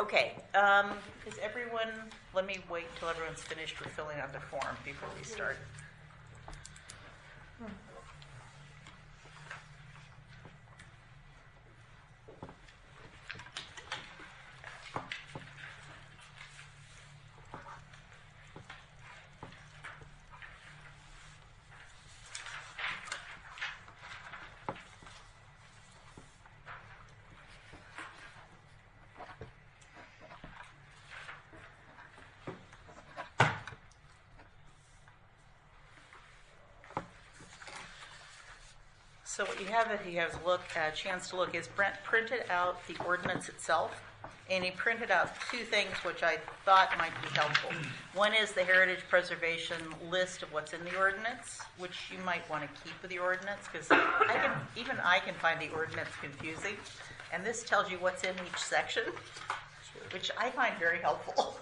Okay, is everyone, let me wait till everyone's finished with filling out their form before we start. So what you have, if you have a chance to look, is Brent printed out the ordinance itself, and he printed out two things which I thought might be helpful. One is the heritage preservation list of what's in the ordinance, which you might want to keep with the ordinance, because even I can find the ordinance confusing, and this tells you what's in each section, which I find very helpful.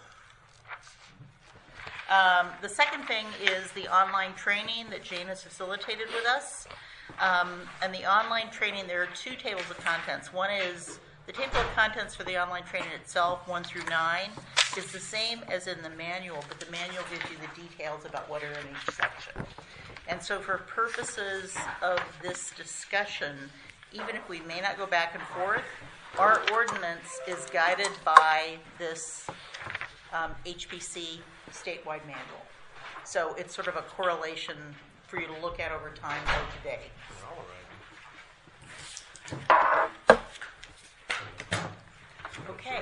The second thing is the online training that Jane has facilitated with us. And the online training, there are two tables of contents. One is the table of contents for the online training itself, 1 through 9, is the same as in the manual, but the manual gives you the details about what are in each section. And so for purposes of this discussion, even if we may not go back and forth, our ordinance is guided by this HPC statewide manual. So it's sort of a correlation for you to look at over time or today. Okay.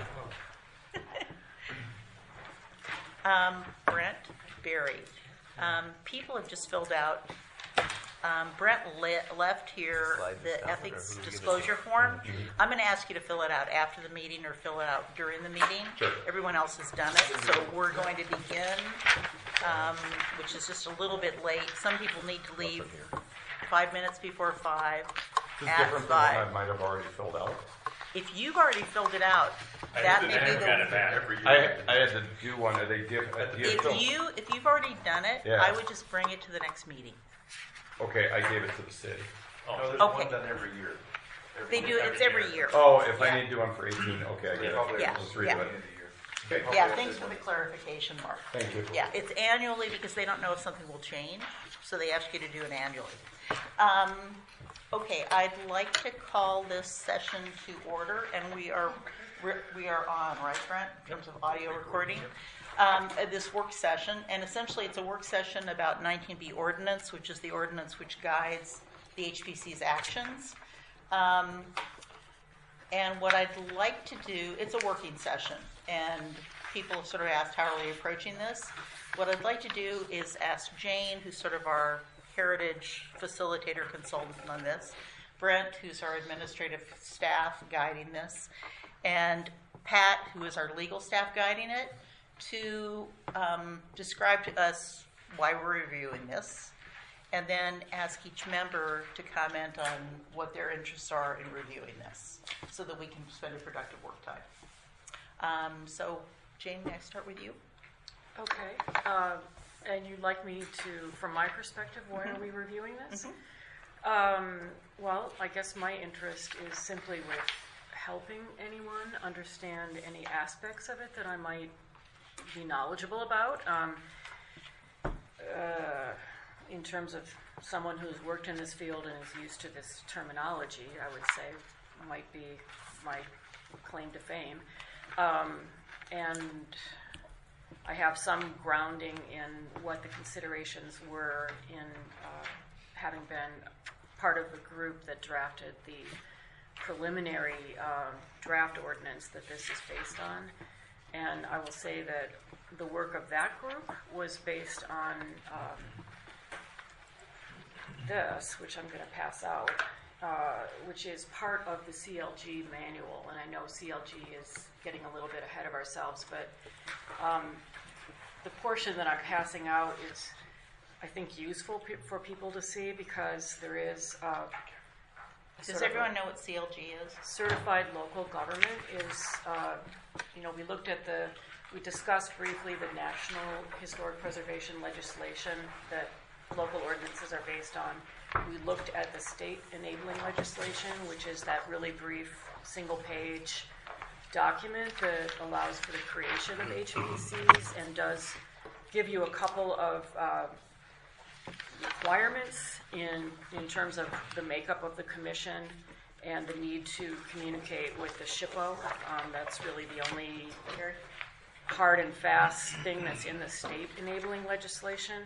Brent, Barry. People have just filled out. Brent left here the ethics disclosure form. I'm going to ask you to fill it out after the meeting or fill it out during the meeting. Sure. Everyone else has done it, so we're going to begin, which is just a little bit late. Some people need to leave 5 minutes before 5. This is at different than one 5. I might have already filled out. If you've already filled it out, that may be the. Every year. I had to do one. If If you've already done it, Yeah. I would just bring it to the next meeting. Okay, I gave it to the city. No, there's Okay. one done every year. They do. It's every year. Oh, if Yeah. I need to do one for 18, okay, I get it. Yeah, Let's redo yeah. it. Okay. Yeah, thanks for the clarification, Mark. Thank you. Yeah, it's annually because they don't know if something will change, so they ask you to do it annually. Okay, I'd like to call this session to order, and we are on, right, Brent, in terms of audio recording, this work session, and essentially it's a work session about 19B ordinance, which is the ordinance which guides the HPC's actions. And what I'd like to do, it's a working session, and people have sort of asked, how are we approaching this? What I'd like to do is ask Jane, who's sort of our heritage facilitator consultant on this, Brent, who's our administrative staff guiding this, and Pat, who is our legal staff guiding it, to describe to us why we're reviewing this, and then ask each member to comment on what their interests are in reviewing this, so that we can spend a productive work time. So, Jane, may I start with you? Okay. And you'd like me to, from my perspective, why are we reviewing this? Well, I guess my interest is simply with helping anyone understand any aspects of it that I might be knowledgeable about. In terms of someone who's worked in this field and is used to this terminology, I would say might be my claim to fame. And I have some grounding in what the considerations were in having been part of the group that drafted the preliminary draft ordinance that this is based on. And I will say that the work of that group was based on this, which I'm going to pass out, which is part of the CLG manual. And I know CLG is getting a little bit ahead of ourselves, but the portion that I'm passing out is, I think, useful for people to see because there is Does everyone know what CLG is? Certified local government is, we discussed briefly the national historic preservation legislation that local ordinances are based on. We looked at the state enabling legislation, which is that really brief single page document that allows for the creation of HPCs and does give you a couple of requirements in terms of the makeup of the commission and the need to communicate with the SHPO. That's really the only hard and fast thing that's in the state enabling legislation.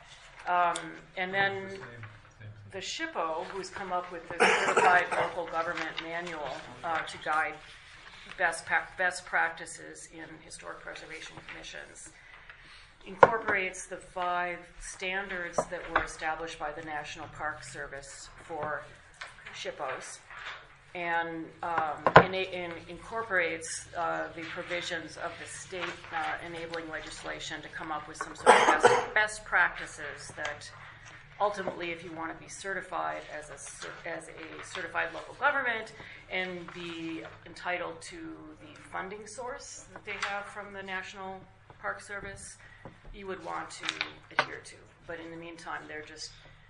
And then the SHPO, who's come up with this certified local government manual to guide best practices in historic preservation commissions, incorporates the 5 standards that were established by the National Park Service for SHPOs, and incorporates the provisions of the state enabling legislation to come up with some sort of best practices that ultimately, if you want to be certified as a certified local government and be entitled to the funding source that they have from the National Park Service, you would want to adhere to. But in the meantime, they're just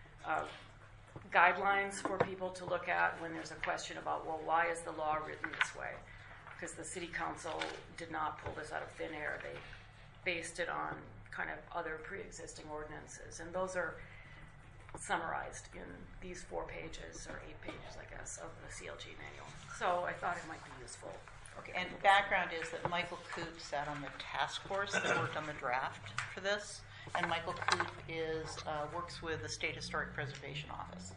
guidelines for people to look at when there's a question about, well, why is the law written this way? Because the city council did not pull this out of thin air. They based it on kind of other pre-existing ordinances. And those are summarized in these 4 pages, or 8 pages, I guess, of the CLG manual. So I thought it might be useful. Okay. And background is that Michael Koop sat on the task force that worked on the draft for this. And Michael Koop works with the State Historic Preservation Office.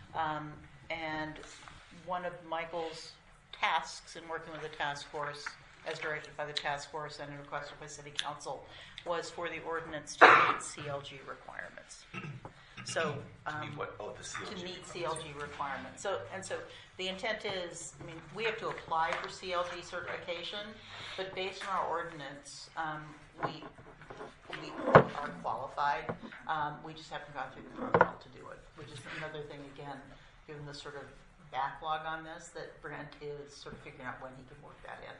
And one of Michael's tasks in working with the task force, as directed by the task force and requested by City Council, was for the ordinance to meet CLG requirements. So the CLG. to meet CLG requirements. So the intent is, I mean, we have to apply for CLG certification, but based on our ordinance, we are qualified. We just haven't gone through the protocol to do it, which is another thing, again, given the sort of backlog on this, that Brent is sort of figuring out when he can work that in.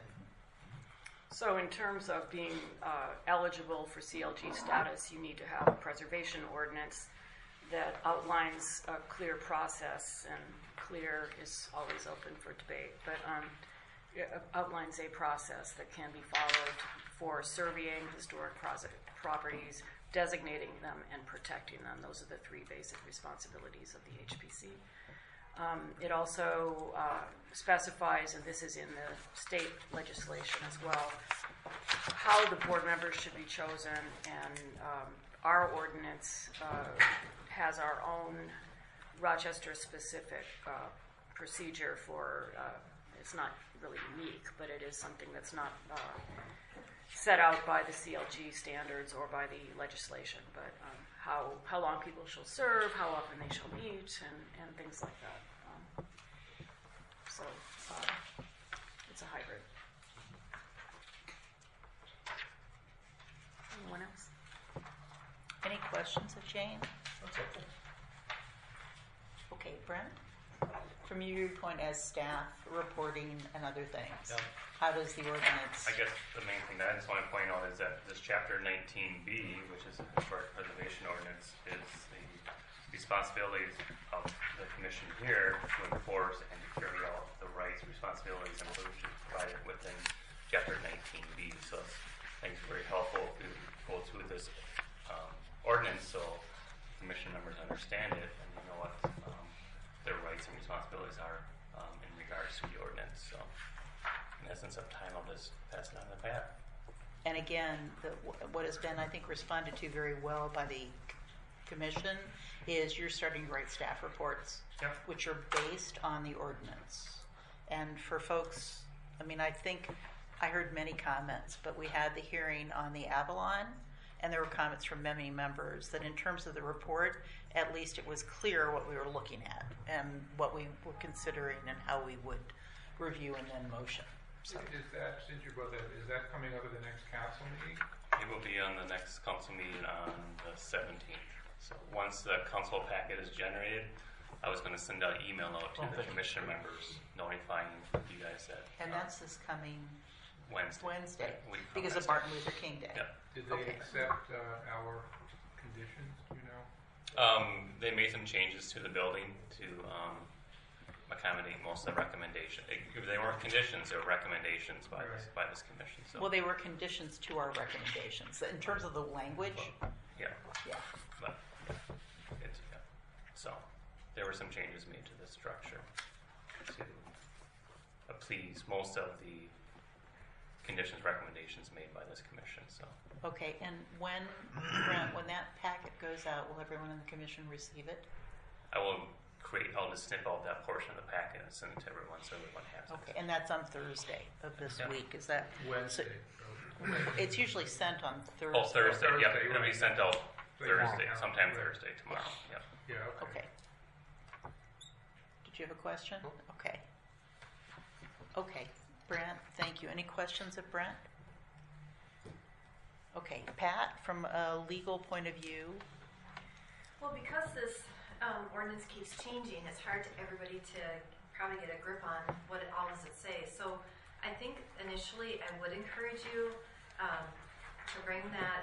So in terms of being eligible for CLG status, you need to have a preservation ordinance that outlines a clear process, and clear is always open for debate, but it outlines a process that can be followed for surveying historic properties, designating them, and protecting them. Those are the 3 basic responsibilities of the HPC. It also specifies, and this is in the state legislation as well, how the board members should be chosen, and our ordinance has our own Rochester-specific procedure for, it's not really unique, but it is something that's not set out by the CLG standards or by the legislation, but how long people shall serve, how often they shall meet, and things like that. So it's a hybrid. Anyone else? Any questions of Jane? That's okay. Okay, Brent? From your viewpoint as staff, reporting and other things, Yeah. how does the ordinance? I guess the main thing that I just want to point out is that this Chapter 19B, which is the Historic Preservation Ordinance, is the responsibilities of the commission here to enforce and to carry out the rights, responsibilities, and solutions provided within Chapter 19B. So I think it's very helpful to go through this ordinance so commission members understand it and you know what their rights and responsibilities are in regards to the ordinance. So in essence of time, I'll just pass it on to Pat. And again, what has been, I think, responded to very well by the commission is you're starting to write staff reports, Yep. which are based on the ordinance. And for folks, I mean, I think I heard many comments, but we had the hearing on the Avalon, and there were comments from many members that in terms of the report, at least it was clear what we were looking at and what we were considering and how we would review and then motion. So. Is that, since you brought that, is that coming up at the next council meeting? It will be on the next council meeting on the 17th. So once the council packet is generated, I was going to send out an email out to the commission members notifying you guys that. And that's this coming Wednesday, Week from because of Wednesday. Martin Luther King Day. Yeah. Did they Okay. accept our conditions, do you know? They made some changes to the building to accommodate most of the recommendation. They weren't conditions, they were recommendations by this commission, so. Well, they were conditions to our recommendations. In terms of the language, Yeah, yeah. but it's, yeah. So, there were some changes made to the structure to please most of the conditions recommendations made by this commission, so. Okay, and when, Brent, when that packet goes out, will everyone in the commission receive it? I'll just snip out that portion of the packet and send it to everyone so everyone has it. Okay, and that's on Thursday of this Yeah. week, is that? Wednesday. It's usually sent on Thursday. Oh, Thursday, yeah, Thursday, it'll be right. sent out Later on, Thursday, yeah. sometime Right. Thursday, tomorrow, yeah. Yeah, okay. Okay. Did you have a question? Okay. Okay, Brent, thank you. Any questions of Brent? Okay, Pat, from a legal point of view, Well, because this ordinance keeps changing, it's hard to everybody to probably get a grip on what it all does it say. So I think initially I would encourage you to bring that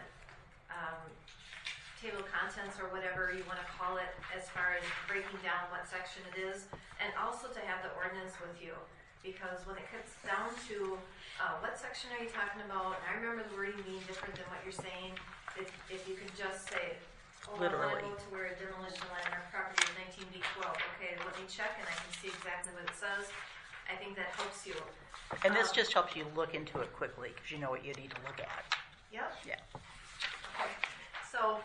table of contents or whatever you want to call it as far as breaking down what section it is, and also to have the ordinance with you. Because when it comes down to what section are you talking about, and I remember the wording being different than what you're saying, if you could just say, oh, I Literally. want to go to where a demolition landmark property is 19B12. Okay, let me check and I can see exactly what it says. I think that helps you. and this just helps you look into it quickly because you know what you need to look at. Yep. Yeah. Okay. So,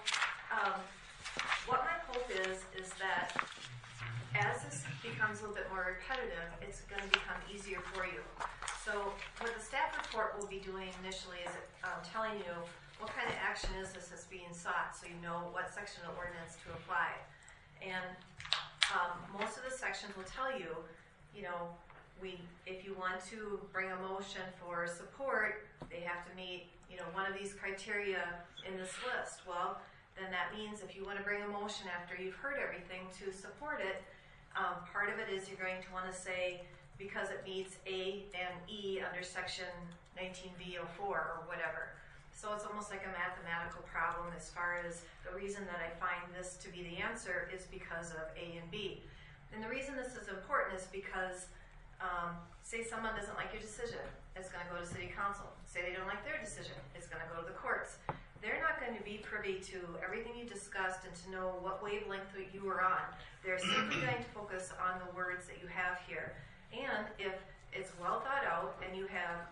what my hope is that as this becomes a little bit more repetitive, it's going to become easier for you. So, what the staff report will be doing initially is telling you what kind of action is this that's being sought, so you know what section of the ordinance to apply. And most of the sections will tell you, you know, if you want to bring a motion for support, they have to meet, you know, one of these criteria in this list. Well, then that means if you want to bring a motion after you've heard everything to support it, part of it is you're going to want to say, because it meets A and E under section 19B04 or whatever. So it's almost like a mathematical problem as far as the reason that I find this to be the answer is because of A and B. And the reason this is important is because, say someone doesn't like your decision, it's going to go to city council. Say they don't like their decision, it's going to go to the courts. They're not going to be privy to everything you discussed and to know what wavelength you were on. They're simply going to focus on the words that you have here. And if it's well thought out and you have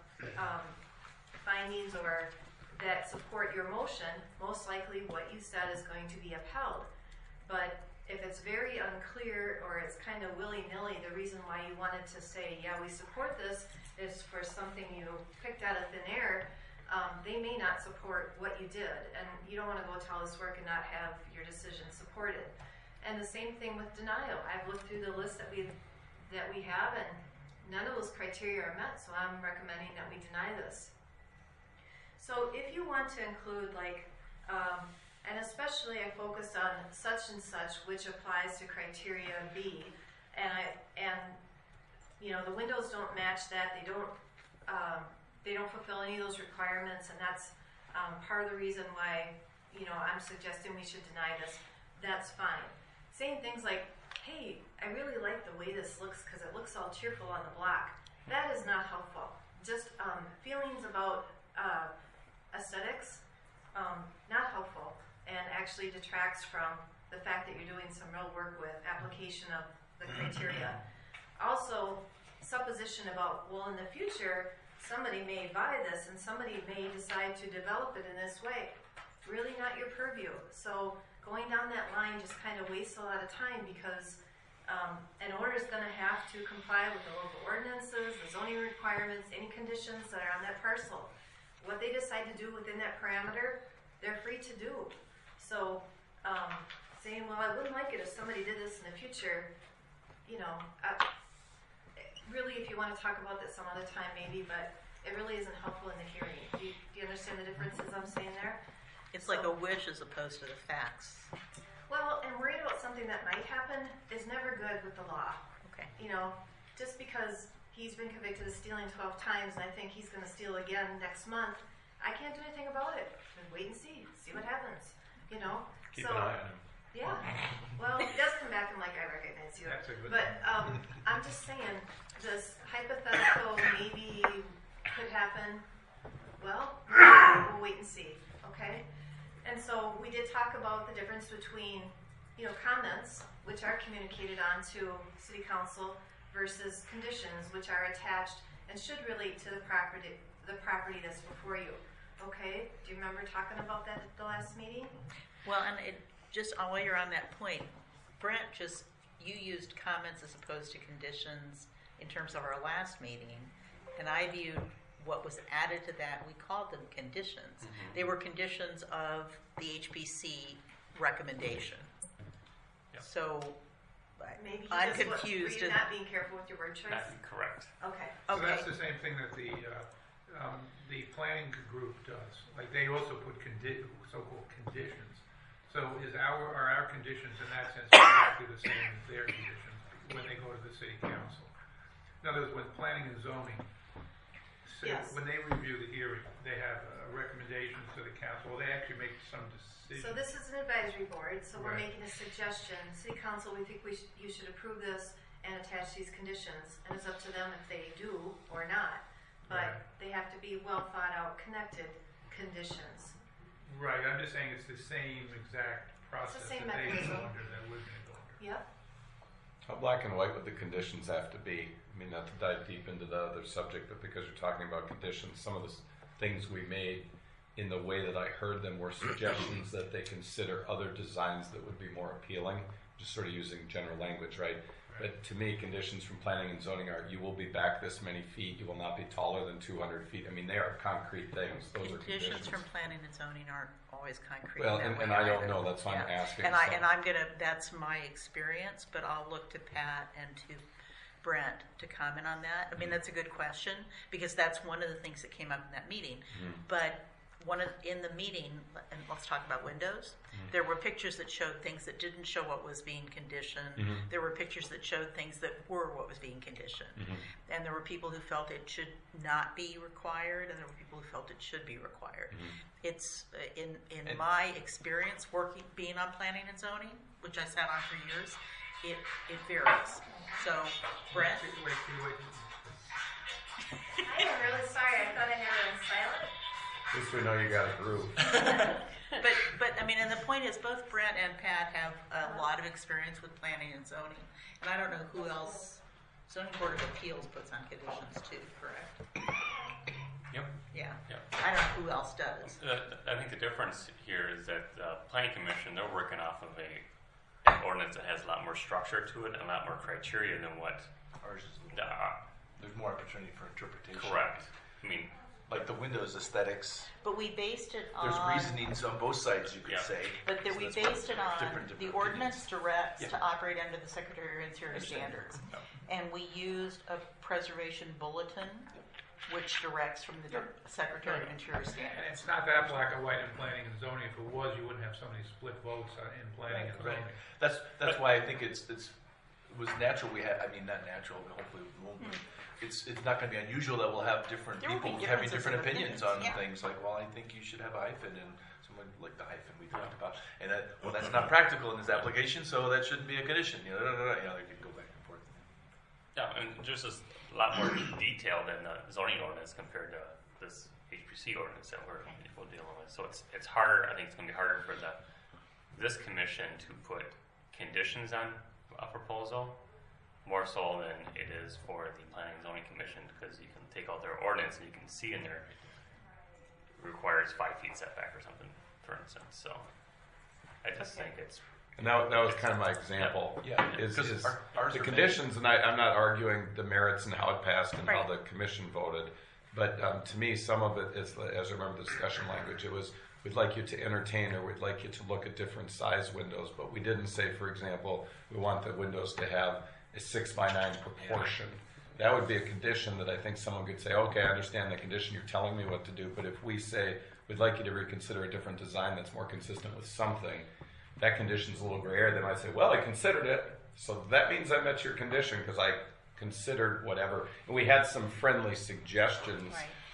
findings or that support your motion, most likely what you said is going to be upheld. But if it's very unclear or it's kind of willy-nilly, the reason why you wanted to say, yeah, we support this is for something you picked out of thin air, they may not support what you did. And you don't want to go to all this work and not have your decision supported. And the same thing with denial. I've looked through the list that we have, and none of those criteria are met, so I'm recommending that we deny this. So if you want to include and especially I focused on such and such, which applies to criteria B, and you know the windows don't match that. They don't fulfill any of those requirements, and that's part of the reason why I'm suggesting we should deny this. That's fine. Saying things like, "Hey, I really like the way this looks because it looks all cheerful on the block." That is not helpful. Just feelings about aesthetics, not helpful, and actually detracts from the fact that you're doing some real work with application of the criteria. Also, supposition about, well, in the future, somebody may buy this and somebody may decide to develop it in this way. Really not your purview. So going down that line just kind of wastes a lot of time because an owner is going to have to comply with the local ordinances, the zoning requirements, any conditions that are on that parcel. What they decide to do within that parameter, they're free to do. So saying, well, I wouldn't like it if somebody did this in the future, really, if you want to talk about this some other time, maybe, but it really isn't helpful in the hearing. Do you understand the differences I'm saying there? It's like a wish as opposed to the facts. Well, and worried about something that might happen is never good with the law. Okay. Just because he's been convicted of stealing 12 times and I think he's going to steal again next month, I can't do anything about it. Wait and see what happens, Keep So, an eye on him. Yeah, well, it does come back and like, I recognize you. That's a good But I'm just saying, this hypothetical maybe could happen, well, we'll wait and see, okay? And so we did talk about the difference between, comments, which are communicated on to city council, versus conditions, which are attached and should relate to the property that's before you, okay? Do you remember talking about that at the last meeting? Well, and while you're on that point, Brent, you used comments as opposed to conditions in terms of our last meeting, and I viewed what was added to that, we called them conditions. Mm-hmm. They were conditions of the HPC recommendation. Yep. So Maybe you I'm just confused. were you not being careful with your word choice? That's correct. Okay. So Okay. that's the same thing that the planning group does. Like, they also put so-called conditions. So are our conditions in that sense exactly the same as their conditions when they go to the city council? In other words, when planning and zoning, Yes. when they review the hearing, they have recommendations to the council. They actually make some decisions. So this is an advisory board, so we're Right. making a suggestion. City council, we think you should approve this and attach these conditions, and it's up to them if they do or not. But Right. they have to be well thought out, connected conditions. Right, I'm just saying it's the same exact process same that they mechanism. go under, that we're going to go under. Yep. How black and white would the conditions have to be? I mean, not to dive deep into the other subject, but because you're talking about conditions, some of the things we made in the way that I heard them were suggestions that they consider other designs that would be more appealing, just sort of using general language, right? But to me, conditions from planning and zoning are, you will be back this many feet, you will not be taller than 200 feet. I mean, they are concrete things. Those are Conditions conditions. from planning and zoning aren't always concrete. Well, that and way I don't either. know, that's why I'm Yeah. asking. And so. I'm gonna, that's my experience, but I'll look to Pat and to Brent to comment on that. I mean, that's a good question, because that's one of the things that came up in that meeting. But in the meeting, and let's talk about windows, there were pictures that showed things that didn't show what was being conditioned. There were pictures that showed things that were what was being conditioned. And there were people who felt it should not be required, and there were people who felt it should be required. It's in my experience being on planning and zoning, which I sat on for years, it varies. So, Brent? Wait. I am really sorry. I thought I had it on silent. At least we know you got a groove. But I mean, and the point is, both Brent and Pat have a lot of experience with planning and zoning, and I don't know who else. Zoning Board of Appeals puts on conditions too, correct? Yep. Yeah. Yep. I don't know who else does. I think the difference here is that the Planning Commission, they're working off of an ordinance that has a lot more structure to it and a lot more criteria than what Ours is, the there's more opportunity for interpretation. correct. I mean, Like the windows aesthetics, But we based it on. there's reasonings on both sides, you could Yeah. say. But that So we that's why based it on, different the opinions. ordinance directs Yeah. to operate under the Secretary of Interior Understand. standards. Yeah. And we used a preservation bulletin, which directs from the Secretary of Interior And standards. it's not that black and white in planning and zoning. If it was, you wouldn't have so many split votes in planning and Right. zoning. That's why I think it was natural. Not natural, but hopefully it won't be. It's not going to be unusual that we'll have different There will be people having differences different of opinions opinions, on yeah. things. Like, well, I think you should have a hyphen, and someone like the hyphen we talked about, and that's not practical in this application, so that shouldn't be a condition. They could go back and forth. yeah, and just as a lot more detailed than the zoning ordinance compared to this HPC ordinance that we're dealing with. So it's harder. I think it's going to be harder for this commission to put conditions on a proposal, more so than it is for the Planning and Zoning Commission, because you can take out their ordinance and you can see in there requires 5 feet setback or something, for instance. So I just think it's And that was kind of my example. Yeah, Is because ours the are conditions, and I'm not arguing the merits and how it passed and how Right. the commission voted, but to me, some of it is, as I remember the discussion language, it was, we'd like you to entertain, or we'd like you to look at different size windows, but we didn't say, for example, we want the windows to have a 6x9 proportion. That would be a condition that I think someone could say, okay, I understand the condition, you're telling me what to do, but if we say, we'd like you to reconsider a different design that's more consistent with something, that condition's a little gray area, then I say, well, I considered it, so that means I met your condition, because I considered whatever. And we had some friendly suggestions Right.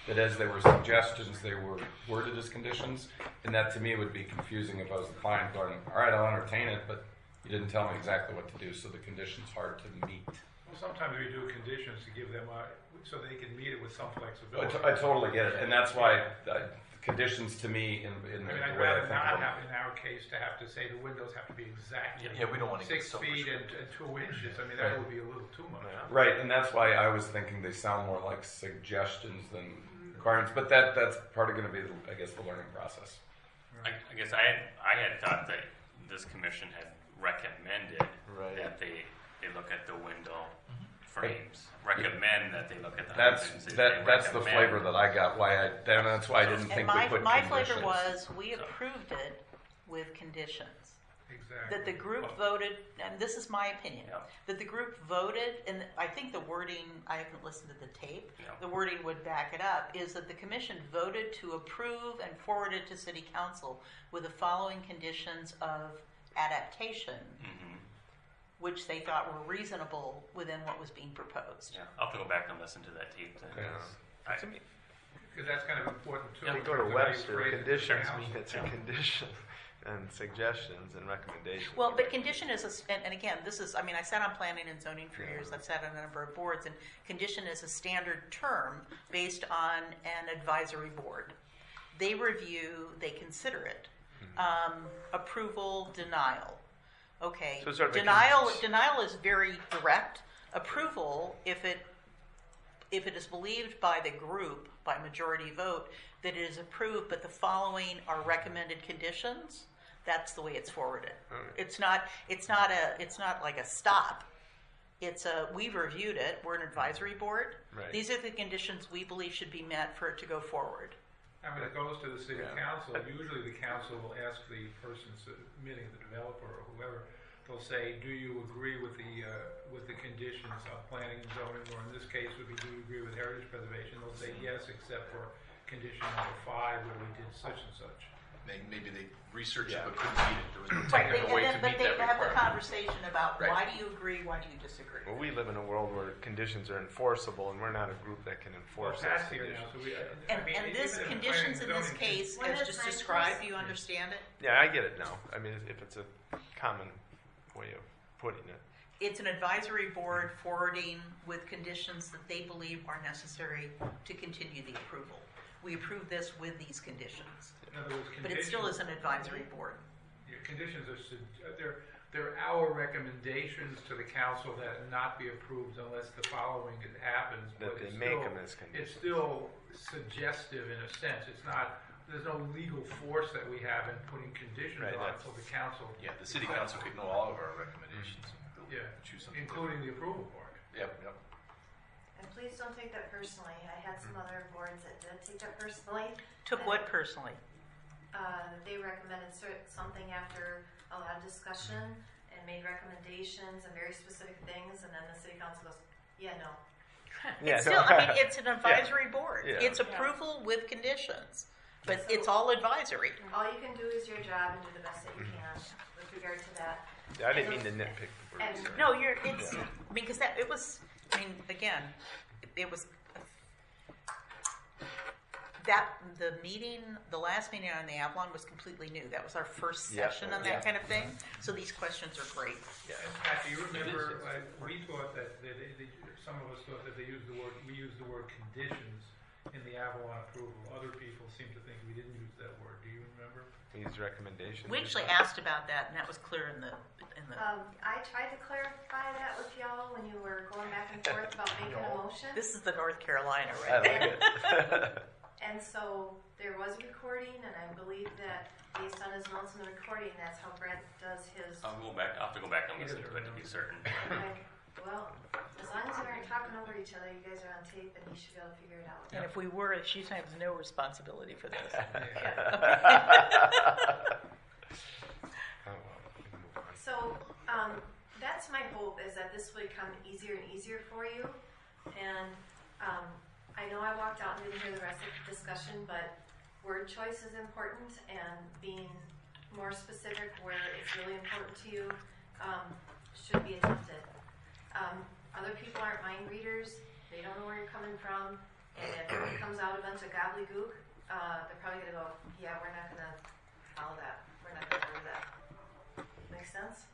that as they were suggestions, they were worded as conditions, and that to me would be confusing if I was the client going, all right, I'll entertain it, but you didn't tell me exactly what to do, so the condition's hard to meet. Well, sometimes we do conditions to give them so they can meet it with some flexibility. I totally get it, and that's why conditions to me in I mean, the I'd way I rather think not of them. have, in our case, to have to say the windows have to be exactly Yeah, we don't want to get 6 so feet and 2 inches. I mean, that would be a little too much. Right, and that's why I was thinking they sound more like suggestions than requirements, but that's part of going to be, I guess, the learning process. I guess I had thought that this commission had recommended Right. that they look at the window frames. Recommend that they look at the That's hydrants. that's the flavor that I got. That's why I didn't And think we put my conditions. flavor was, we approved it with conditions. Exactly. That the group voted, and this is my opinion, Yeah. that the group voted, and I think the wording, I haven't listened to the tape, Yeah. the wording would back it up, is that the commission voted to approve and forward it to city council with the following conditions of adaptation, Mm-hmm. which they thought were reasonable within what was being proposed. Yeah, I'll have to go back and listen to that tape then. Okay. I- To me, Because that's kind of important too. Yeah, you in go to terms of how you Webster, phrase it to the conditions council. mean it's a condition, and suggestions and recommendations. Well, but condition is, and again, this is, I mean, I sat on planning and zoning for years, I've sat on a number of boards, and condition is a standard term based on an advisory board. They review, they consider it. Approval, denial. Okay, So sort of a denial is very direct. Approval, if it is believed by the group, by majority vote, that it is approved, but the following are recommended conditions, that's the way it's forwarded. It's not like a stop. It's we've reviewed it, we're an advisory board. Right. These are the conditions we believe should be met for it to go forward. And when it goes to the city Yeah. council, usually the council will ask the person submitting, the developer or whoever, they'll say, do you agree with the conditions of planning and zoning, or in this case would be, do you agree with heritage preservation? They'll say yes, except for condition number 5 where we did such and such. Maybe they researched Yeah. it but couldn't meet it. There was no Right, technical way to but meet they that have the requirement. conversation about Right. why do you agree, why do you disagree? Well, we live in a world where conditions are enforceable, and we're not a group that can enforce those Pat's here conditions. now, so we, And this even conditions in planning this and zoning, case, One as at a just time, described, please. you understand it? Yeah, I get it now. I mean, if it's a common way of putting it. It's an advisory board forwarding with conditions that they believe are necessary to continue the approval. We approve this with these conditions, in other words, but it still is conditions- an advisory board. Yeah, conditions are, they're our recommendations to the council that not be approved unless the following happens. That but they it's make still- them as conditions. It's still suggestive in a sense. It's not, there's no legal force that we have in putting conditions Right, on that's- until the council. Yeah, the city council could know all of our recommendations. They'll Yeah, choose something. including the approval part. Yep, yep. And please don't take that personally. I had some other boards that did take that personally. Took what personally? They recommended something after a lot of discussion and made recommendations and very specific things, and then the city council goes, yeah, no. Yeah, It's still, I mean, it's an advisory board. Yeah. It's approval with conditions, but it's all advisory. All you can do is your job and do the best that you can with regard to that. I didn't mean to nitpick the words. And- No, it's, because that, it was, I mean, again, it was, the last meeting on the Avalon was completely new. That was our first Yeah. session on that kind of thing. So these questions are great. And Pat, do you remember, we thought that, some of us thought that we used the word conditions in the Avalon approval. Other people seem to think we didn't use that word. Do you remember? These recommendations. We actually asked about that, and that was clear in the I tried to clarify that with y'all when you were going back and forth about making a motion. this is the North Carolina, I right? like it. And so there was a recording, and I believe that based on his notes in the recording, that's how Brent does his. I'll have to go back and listen to it to be certain. Well, as long as we aren't talking over each other, you guys are on tape, and he should be able to figure it out. And if we were, she has no responsibility for this. Oh, well, we can move on. So that's my hope, is that this will become easier and easier for you. And I know I walked out and didn't hear the rest of the discussion, but word choice is important, and being more specific where it's really important to you should be attempted. Other people aren't mind readers. They don't know where you're coming from. And if it comes out a bunch of of gobbledygook, they're probably gonna go, yeah, we're not gonna follow that. We're not gonna do that. Make sense?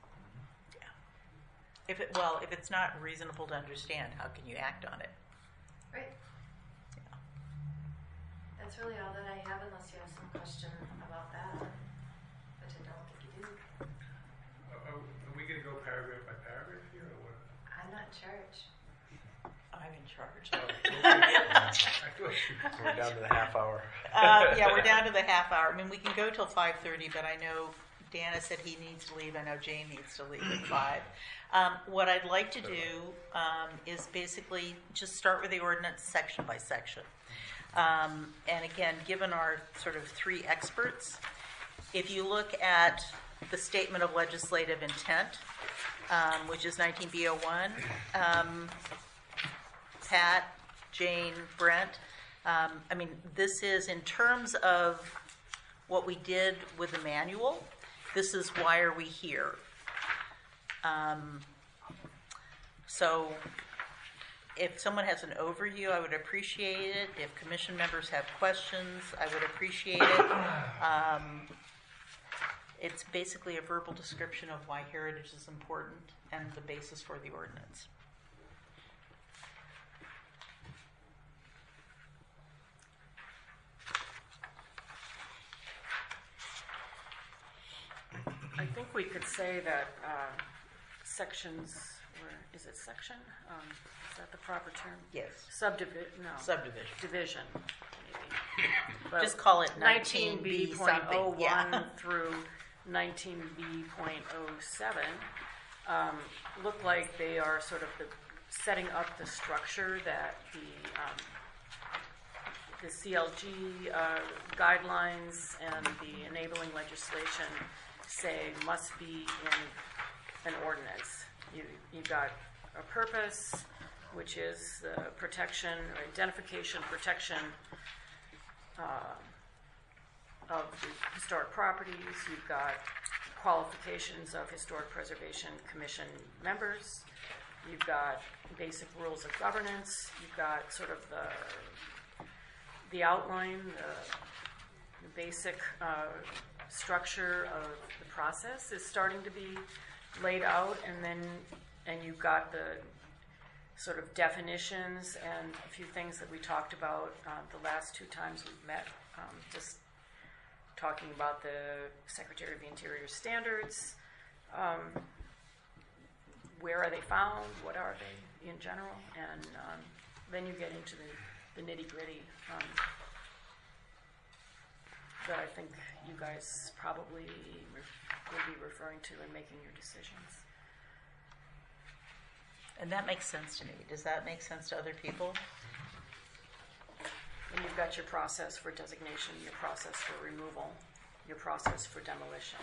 If it's not reasonable to understand, how can you act on it? Right. Yeah. That's really all that I have, unless you have some question about that, which I don't think you do. Are we going to go paragraph by paragraph here, or what? I'm not in charge. I'm in charge. I thought you. We're down to the half hour. Yeah, we're down to the half hour. I mean, we can go till 5:30, but I know Dana said he needs to leave. I know Jane needs to leave at 5. What I'd like to do is basically just start with the ordinance section by section. And again, given our sort of 3 experts, if you look at the statement of legislative intent, which is 19B01, Pat, Jane, Brent, I mean, this is in terms of what we did with the manual. This is why are we here. So if someone has an overview, I would appreciate it. If commission members have questions, I would appreciate it. It's basically a verbal description of why heritage is important and the basis for the ordinance. I think we could say that sections, is it section? Is that the proper term? Yes. Subdivision, no. Subdivision. Division, maybe. But Just call it 19B something. 19B.01 Yeah. through 19B.07 look like they are sort of setting up the structure that the CLG guidelines and the enabling legislation say must be in an ordinance. You got a purpose, which is the protection, or identification, protection of the historic properties. You've got qualifications of Historic Preservation Commission members. You've got basic rules of governance. You've got sort of the outline, the basic structure of the process is starting to be laid out, and you've got the sort of definitions and a few things that we talked about the last 2 times we've met, just talking about the Secretary of the Interior standards. Where are they found? What are they in general? And then you get into the nitty-gritty that I think you guys probably will be referring to in making your decisions. And that makes sense to me. Does that make sense to other people? And you've got your process for designation, your process for removal, your process for demolition,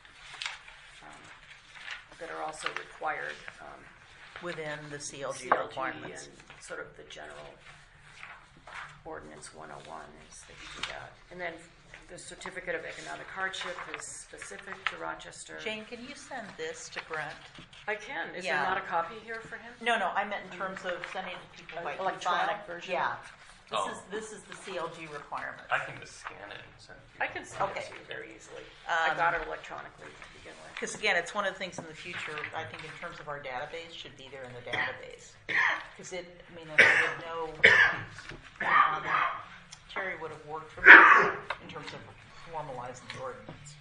that are also required Within the CLG CLG requirements. and sort of the general ordinance 101 is that you do that. And then the certificate of economic hardship is specific to Rochester. Jane, can you send this to Brent? I can. Is Yeah. there not a copy here for him? No, I meant in terms of sending it to people by Electronic e-file. version? Yeah. Oh. This is the CLG requirement. I can just scan it and send it to you. I can send Okay. it to you very easily. I got it electronically to begin with. Because again, it's one of the things in the future, I think in terms of our database, should be there in the database. Because I would know, Terry would have worked for me in terms of formalizing the ordinance.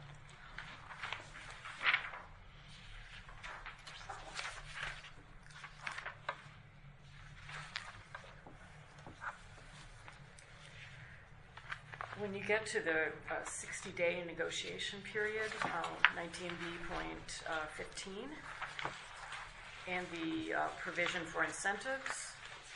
When you get to the 60-day negotiation period, 19B.15, and the provision for incentives,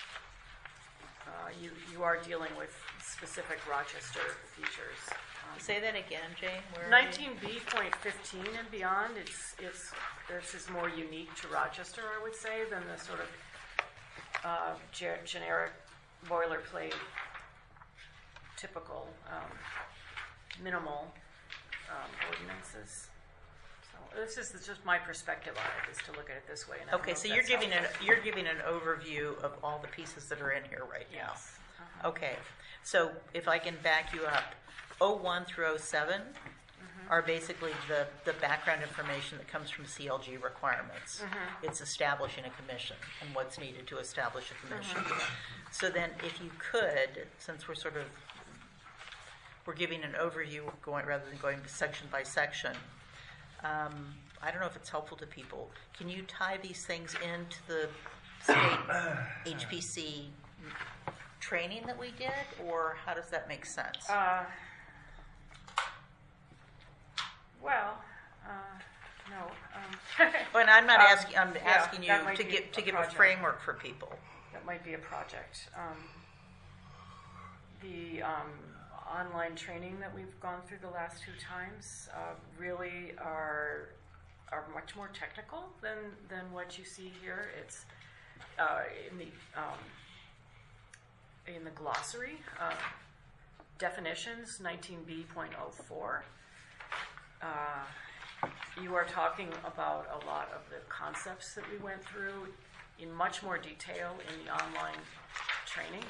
you are dealing with specific Rochester features. Say that again, Jane. Where are you? 19B.15 and beyond, this is more unique to Rochester, I would say, than the sort of generic boilerplate, typical minimal ordinances. So this is just my perspective on it, is to look at it this way. And I don't Okay, know so if you're that's giving helpful. you're giving an overview of all the pieces that are in here right now. Yes. Okay, so if I can back you up, 01 through 07 are basically the background information that comes from CLG requirements. It's establishing a commission and what's needed to establish a commission. So then if you could, since we're giving an overview rather than going section by section, I don't know if it's helpful to people. Can you tie these things into the state HPC training that we did, or how does that make sense? No. And I'm not asking. I'm asking you that might to be give a project. framework for people. That might be a project. The online training that we've gone through the last 2 times really are much more technical than what you see here. It's in the glossary, definitions, 19B.04. You are talking about a lot of the concepts that we went through in much more detail in the online training.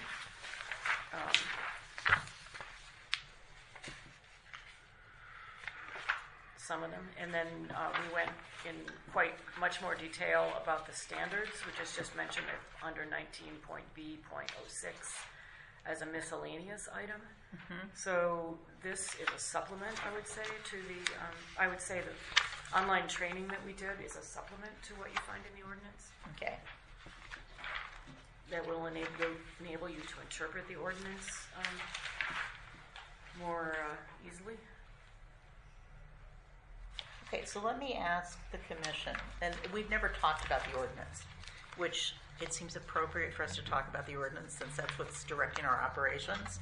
Some of them, and then we went in quite much more detail about the standards, which is just mentioned under 19.B.06 as a miscellaneous item. So this is a supplement, I would say, to the. I would say the online training that we did is a supplement to what you find in the ordinance. Okay. That will enable you to interpret the ordinance more easily. Okay, so let me ask the commission, and we've never talked about the ordinance, which it seems appropriate for us to talk about the ordinance since that's what's directing our operations.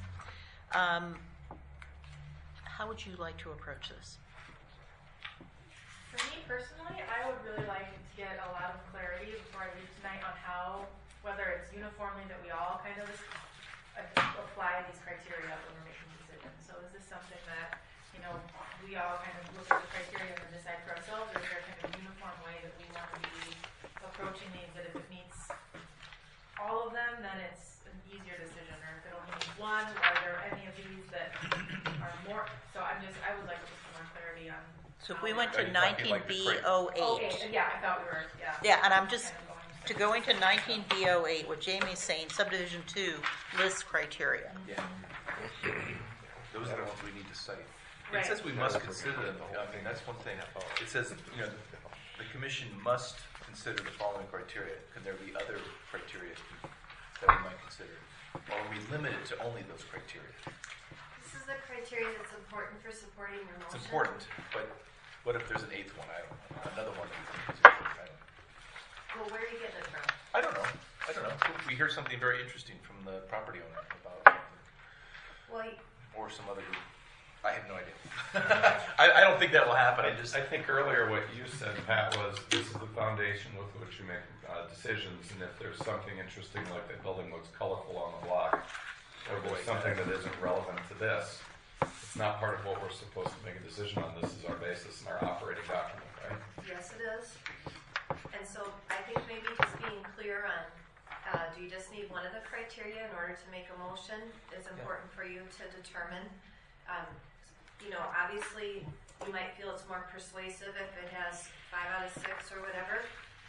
How would you like to approach this? For me personally, I would really like to get a lot of clarity before I leave tonight on how, whether it's uniformly that we all kind of apply these criteria when we're making decisions. So is this something that, we all kind of look at the criteria and decide for ourselves, or is there kind of a uniform way that we want to be approaching these, that if it meets all of them, then it's an easier decision, or if it only needs one, are there any of these that are more, so I would like just some more clarity on. So if we went to Are you talking like the 19B08. Okay, yeah, I thought we were, yeah. Yeah, and I'm just, to go into 19B08, what Jamie's saying, subdivision 2 lists criteria. Yeah. Those are the ones we need to cite. Right. It says we must consider them. I mean, that's one thing. It says, the commission must consider the following criteria. Could there be other criteria that we might consider? Or are we limited to only those criteria? This is the criteria that's important for supporting your motion. It's important, but what if there's an 8th one? I don't know. Another one that we think is important. Well, where are you getting it from? I don't know. We hear something very interesting from the property owner about Well, or some other group. I have no idea. I don't think that will happen. I think earlier what you said, Pat, was this is the foundation with which you make decisions, and if there's something interesting, like the building looks colorful on the block, or there's something that isn't relevant to this, it's not part of what we're supposed to make a decision on. This is our basis and our operating document, right? yes, it is. And so I think maybe just being clear on, do you just need one of the criteria in order to make a motion? It's important for you to determine. Obviously, you might feel it's more persuasive if it has 5 out of 6 or whatever.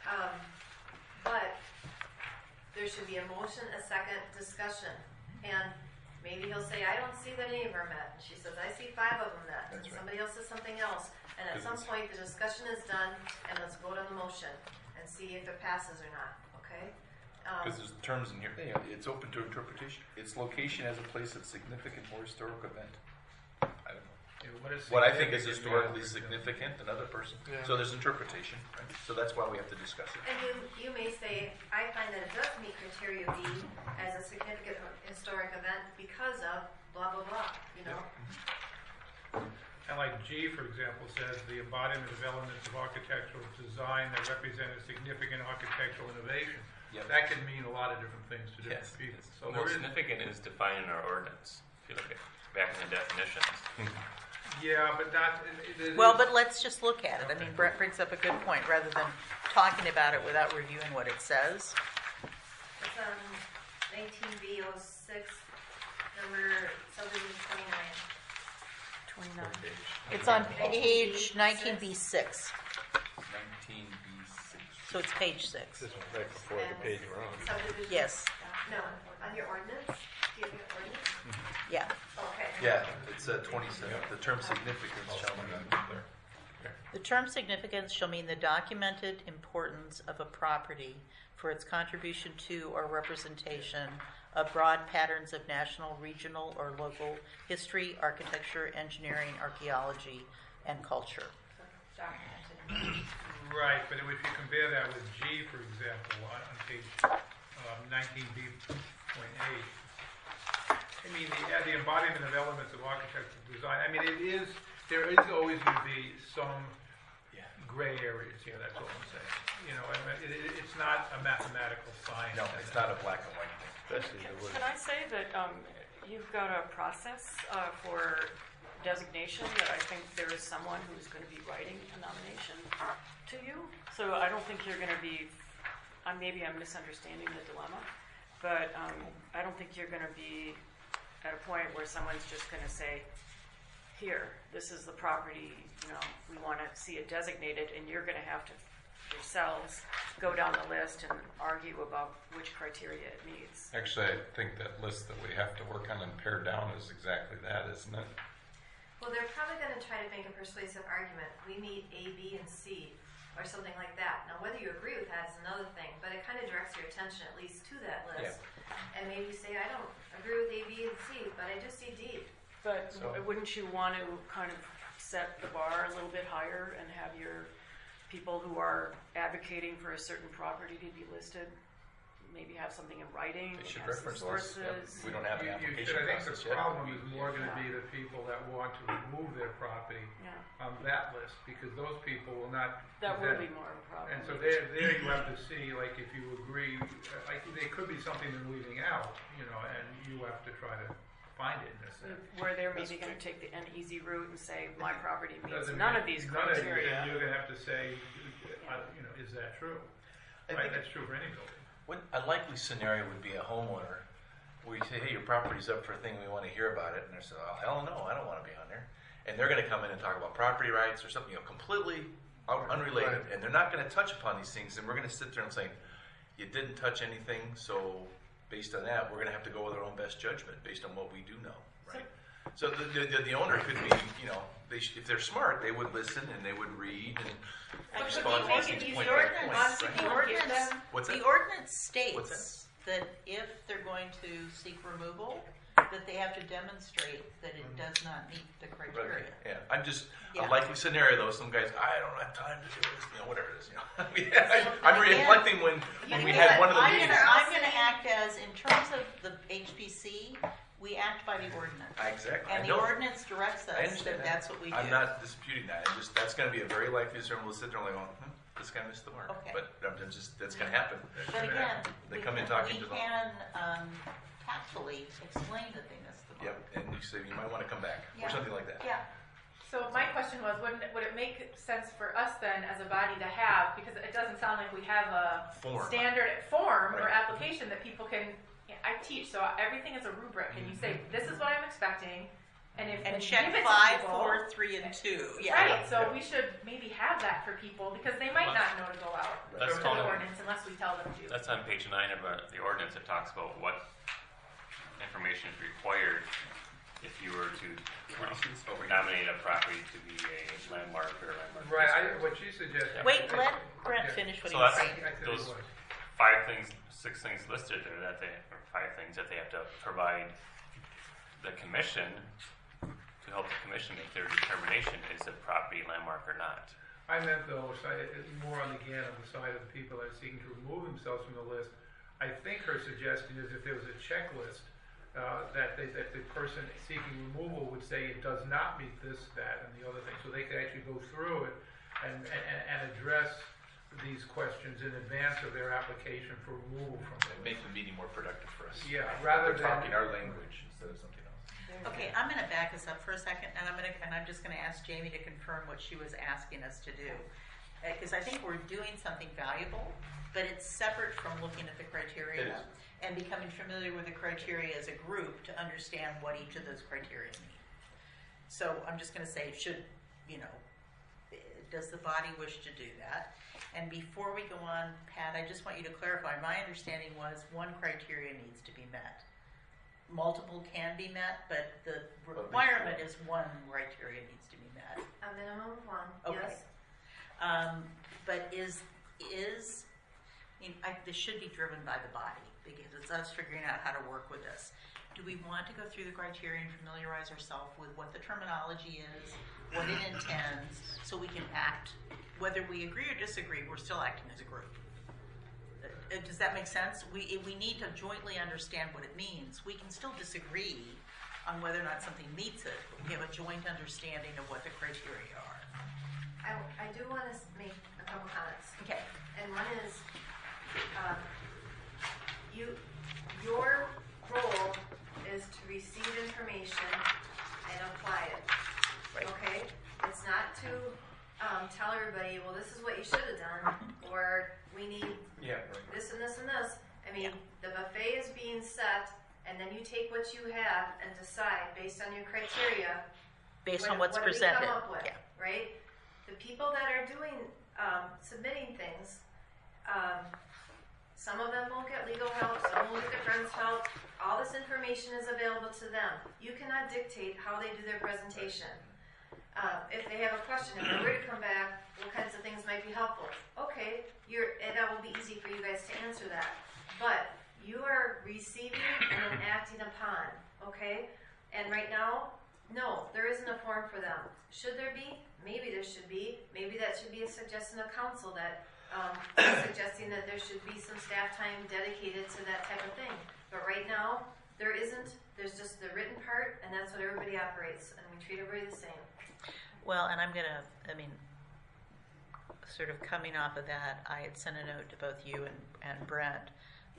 But there should be a motion, a second, discussion. And maybe he'll say, I don't see that any of them met. And she says, I see 5 of them met. That's And right. somebody else says something else. And at some point, the discussion is done, and let's vote on the motion and see if it passes or not, okay? Because there's terms in here. It's open to interpretation. Its location as a place of significant or historic event. I don't know. What I think is historically significant, another person. Yeah. So there's interpretation, right? So that's why we have to discuss it. And you may say, I find that it does meet criteria B as a significant historic event because of blah, blah, blah, And like G, for example, says the embodiment of elements of architectural design that represent a significant architectural innovation. Yep. That can mean a lot of different things to different Yes. people. So Well, there is, significant is defined in our ordinance. If you look at back in the definitions. yeah, but not. Well, but let's just look at it. I mean, Brett brings up a good point, rather than talking about it without reviewing what it says. It's 19B06 Number subdivision 29. 29. It's on page 19B6, 19B6. so it's page 6. This one's right before the page we're on. Subdivision. Yes, No, on your ordinance? Do you have your ordinance? yeah. Okay. Yeah, it's 27. The term significance shall be. The term significance shall mean the documented importance of a property for its contribution to or representation of broad patterns of national, regional, or local history, architecture, engineering, archaeology, and culture. Documented. Right, but if you compare that with G, for example, on page 19B.8, I mean, the embodiment of elements of architectural design, I mean, there is always going to be some gray areas here, that's all I'm saying. You know, I mean, it's not a mathematical science. No, it's not a black and white thing. Especially the word. Can I say that you've got a process for designation that I think there is someone who's going to be writing a nomination to you? So I don't think you're going to be, maybe I'm misunderstanding the dilemma, but I don't think you're going to be at a point where someone's just going to say, here, this is the property, you know, we want to see it designated, and you're going to have to yourselves go down the list and argue about which criteria it meets. Actually, I think that list that we have to work on and pare down is exactly that, isn't it? Well, they're probably going to try to make a persuasive argument. We meet A, B, and C, or something like that. Now, whether you agree with that is another thing, but it kind of directs your attention at least to that list. And maybe say, I don't agree with A, B, and C, but I just see D. But wouldn't you want to kind of set the bar a little bit higher and have your people who are advocating for a certain property to be listed, maybe have something in writing, They should have some reference this. sources? Yep. We don't have an You application should, I think process the yet. problem is more going to be the people that want to remove their property Yeah, on that list, because those people will not. that will present- be more of a problem. And so there you have to see, like, if you agree, like, there could be something they're leaving out, you know, and you have to try to find it in this. Where they're maybe going to take an easy route and say, my property meets Doesn't none mean- of these none of it, criteria. and you're going to have to say, you know, is that true? I Right, think that's true for any building. a likely scenario would be a homeowner where you say, hey, your property's up for a thing, we want to hear about it. And they say, oh, hell no, I don't want to be on there. And they're going to come in and talk about property rights or something, you know, completely unrelated. Right. And they're not going to touch upon these things. And we're going to sit there and say, you didn't touch anything, so based on that, we're going to have to go with our own best judgment based on what we do know, right? So the owner could be, you know, if they're smart, they would listen and they would read and respond to The these things point ordinance, by point, the right? ordinance, What's the that? ordinance What's states that if they're going to seek removal, that they have to demonstrate that it does not meet the criteria. Yeah, I'm just Yeah. a likely scenario though. Some guys, I don't have time to do this, you know, whatever it is. You know, I'm again, reflecting when we had one of the I'm meetings. gonna act as, in terms of the HPC, we act by the ordinance. Exactly. And I the know. ordinance directs I us understand that that's what we do. I'm not disputing that. It's just that's going to be a very likely scenario. We'll sit there and like, this guy missed the mark. Okay. But I'm just that's going to happen. But again, They come in talking to them. we can tactfully explain that they missed the mark. Yep, and you say you might want to come back Yeah. or something like that. Yeah. So my question was, would it make sense for us then as a body to have, because it doesn't sound like we have a Form. standard form or Right. application that people can, I teach, so everything is a rubric, and you say, this is what I'm expecting, and if And you check give it to 5, people- 4, 3, and 2. Yeah. Right, so we should maybe have that for people, because they might not know to go out That's to the totally- ordinance unless we tell them to. That's on page 9 of the ordinance. It talks about what information is required if you were to nominate a property to be a landmark or a landmark. Right, district. what she suggested. Wait, let Brent Yeah. finish what So he was that's- saying. I think it Those was. 5 things, 6 things listed there that they, or 5 things that they have to provide the commission to help the commission make their determination, is a property landmark or not. I meant though, more on the side of the people that are seeking to remove themselves from the list. I think her suggestion is if there was a checklist, that the person seeking removal would say it does not meet this, that, and the other thing. So they could actually go through it and address these questions in advance of their application for removal from the Make list. the meeting more productive for us. Yeah, rather They're than talking our language instead of something else. Okay, I'm going to back us up for a second, and I'm just going to ask Jamie to confirm what she was asking us to do. because I think we're doing something valuable, but it's separate from looking at the It criteria is. and becoming familiar with the criteria as a group to understand what each of those criteria mean. So I'm just going to say, does the body wish to do that? And before we go on, Pat, I just want you to clarify. My understanding was one criteria needs to be met. Multiple can be met, but the requirement is one criteria needs to be met. A minimum of one, Okay. yes. But this should be driven by the body because it's us figuring out how to work with this. Do we want to go through the criteria and familiarize ourselves with what the terminology is, what it intends, so we can act, whether we agree or disagree, we're still acting as a group. Does that make sense? We need to jointly understand what it means. We can still disagree on whether or not something meets it, but we have a joint understanding of what the criteria are. I do want to make a couple comments. Okay. And one is, your role is to receive information and apply it. Right. Okay? It's not to tell everybody, well, this is what you should have done, or we need this and this and this. I mean, the buffet is being set, and then you take what you have and decide based on your criteria. Based on what what's do we presented. come up with, Yeah. right? The people that are doing, submitting things, some of them won't get legal help, some will get their friends' help. All this information is available to them. You cannot dictate how they do their presentation. If they have a question, if they were to come back, what kinds of things might be helpful? Okay, that will be easy for you guys to answer that. But you are receiving and then acting upon, okay? And right now, no, there isn't a form for them. Should there be? Maybe there should be. Maybe that should be a suggestion of council that suggesting that there should be some staff time dedicated to that type of thing. But right now, there isn't. There's just the written part, and that's what everybody operates, and we treat everybody the same. Well, and sort of coming off of that, I had sent a note to both you and Brent.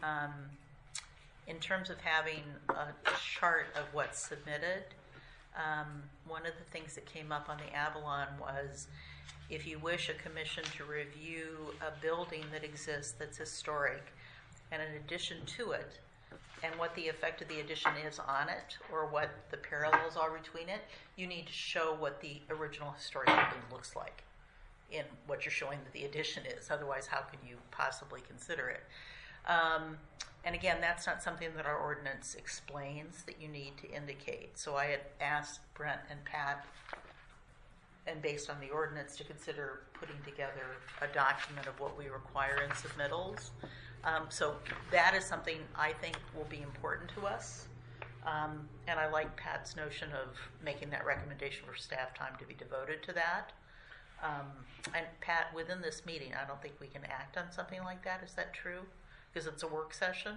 In terms of having a chart of what's submitted, one of the things that came up on the Avalon was if you wish a commission to review a building that exists that's historic and an addition to it, and what the effect of the addition is on it, or what the parallels are between it, you need to show what the original historic building looks like in what you're showing that the addition is. Otherwise, how can you possibly consider it? And again, that's not something that our ordinance explains that you need to indicate. So I had asked Brent and Pat, and based on the ordinance, to consider putting together a document of what we require in submittals. So that is something I think will be important to us. And I like Pat's notion of making that recommendation for staff time to be devoted to that. And Pat, within this meeting, I don't think we can act on something like that. Is that true? Because it's a work session?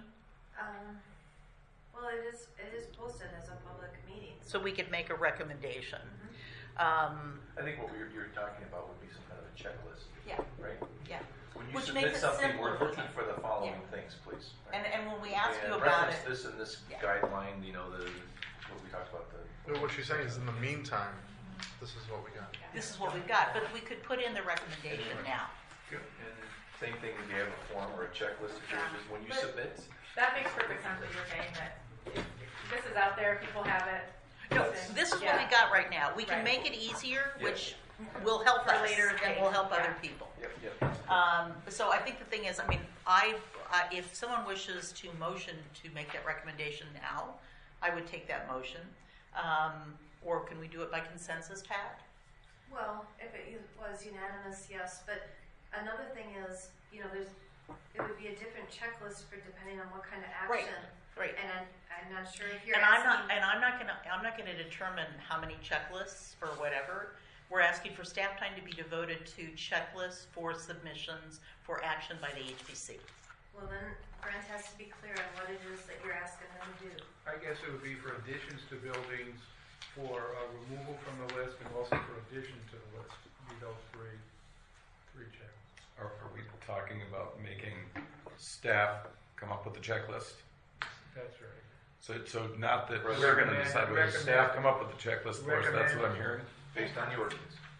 Well, it is posted as a public meeting. So we could make a recommendation. I think what you're talking about would be some kind of a checklist. Yeah. Right? Yeah. When you Which submit makes it something, simpler we're for looking them. for the following Yeah. things, please. Right? And when we ask you And about reference it, this and this Yeah. guideline, what we talked about. But what she's saying is, in the meantime, this is what we got. this is what we've got. But we could put in the recommendation now. And same thing if you have a form or a checklist, if you're just, when you But- submit, That makes perfect sense what you're saying, that if this is out there, people have it. No, this is what we got right now. We can Right. make it easier, Yeah. which will help For us later and will help things, other yeah. people. Yep. So I think the thing is, if someone wishes to motion to make that recommendation now, I would take that motion. Or can we do it by consensus, Pat? Well, if it was unanimous, yes. But another thing is, it would be a different checklist for depending on what kind of action. Right. And I'm not sure if you're And asking. I'm not gonna determine how many checklists or whatever. We're asking for staff time to be devoted to checklists for submissions for action by the HPC. Well, then Brent has to be clear on what it is that you're asking them to do. I guess it would be for additions to buildings, for removal from the list, and also for addition to the list. Be those three checks. Are we talking about making staff come up with a checklist? That's right. So not that Recommend- we're going to decide whether recommend- staff come up with the checklist first. That's what I'm hearing. Based on the ordinance.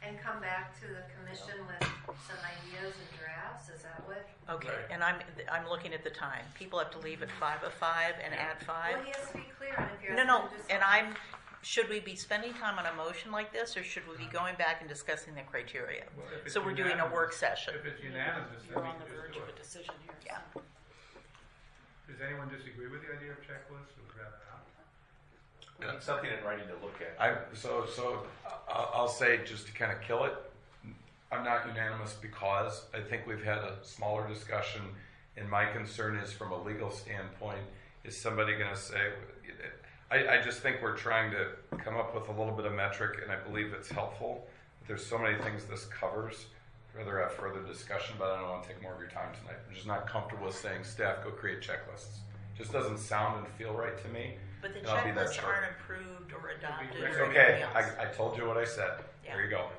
and come back to the commission with some ideas and drafts, is that what? Okay, and I'm looking at the time. People have to leave at 5:05 and add 5. Well, he has to be clear on if you're. No, asking him to do and something. should we be spending time on a motion like this, or should we be going back and discussing the criteria? Well, if it's So we're doing a unanimous- work session. If it's unanimous, then You're we on the can just verge do of a it. decision here. Yeah. so. Does anyone disagree with the idea of checklists, or would rather not? We need something in writing to look at. I'll say, just to kind of kill it, I'm not unanimous because I think we've had a smaller discussion, and my concern is from a legal standpoint, is somebody going to say, I just think we're trying to come up with a little bit of metric, and I believe it's helpful. But there's so many things this covers. I'd rather have further discussion, but I don't want to take more of your time tonight. I'm just not comfortable with saying, staff, go create checklists. Just doesn't sound and feel right to me. But the and I'll be that checklists short. aren't approved or adopted It's or Okay, anything else. I told you what I said. Yeah. There you go.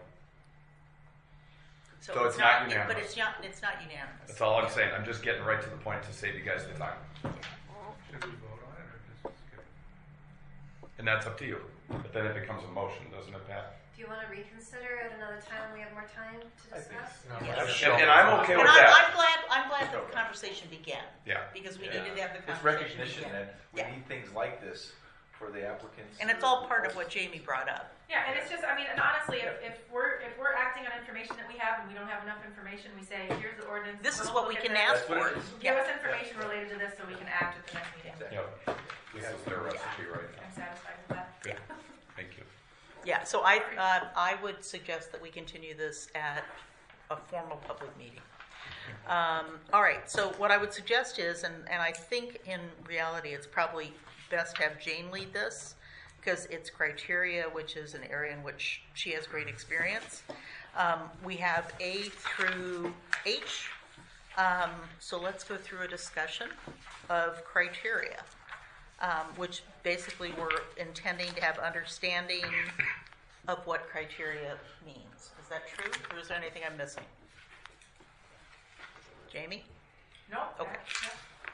So it's not But unanimous. it's not unanimous. That's all I'm saying. I'm just getting right to the point to save you guys the time. Should we vote on it, or just skip it? And that's up to you. But then it becomes a motion, doesn't it, Pat? Do you want to reconsider at another time when we have more time to discuss? Yes. And I'm okay And with that. I'm glad that the conversation began. Yeah. Because we Yeah. needed to have the It's conversation recognition begin. that we Yeah. need things like this for the applicants. And it's all part of what Jamie brought up. Yeah, and it's just, I mean, and honestly, if we're acting on information that we have and we don't have enough information, we say, here's the ordinance. This is we'll what we look at can this. ask That's what for. it is. Give us information related to this so we can act at the next meeting. Exactly. Yep. This is their recipe right now. I'm satisfied with that. Good. Thank you. Yeah, so I would suggest that we continue this at a formal public meeting. All right, so what I would suggest is, and I think in reality it's probably best to have Jane lead this, because it's criteria, which is an area in which she has great experience. We have A through H, so let's go through a discussion of criteria, which basically we're intending to have understanding of what criteria means. Is that true, or is there anything I'm missing? Jamie? No? Okay. Yeah.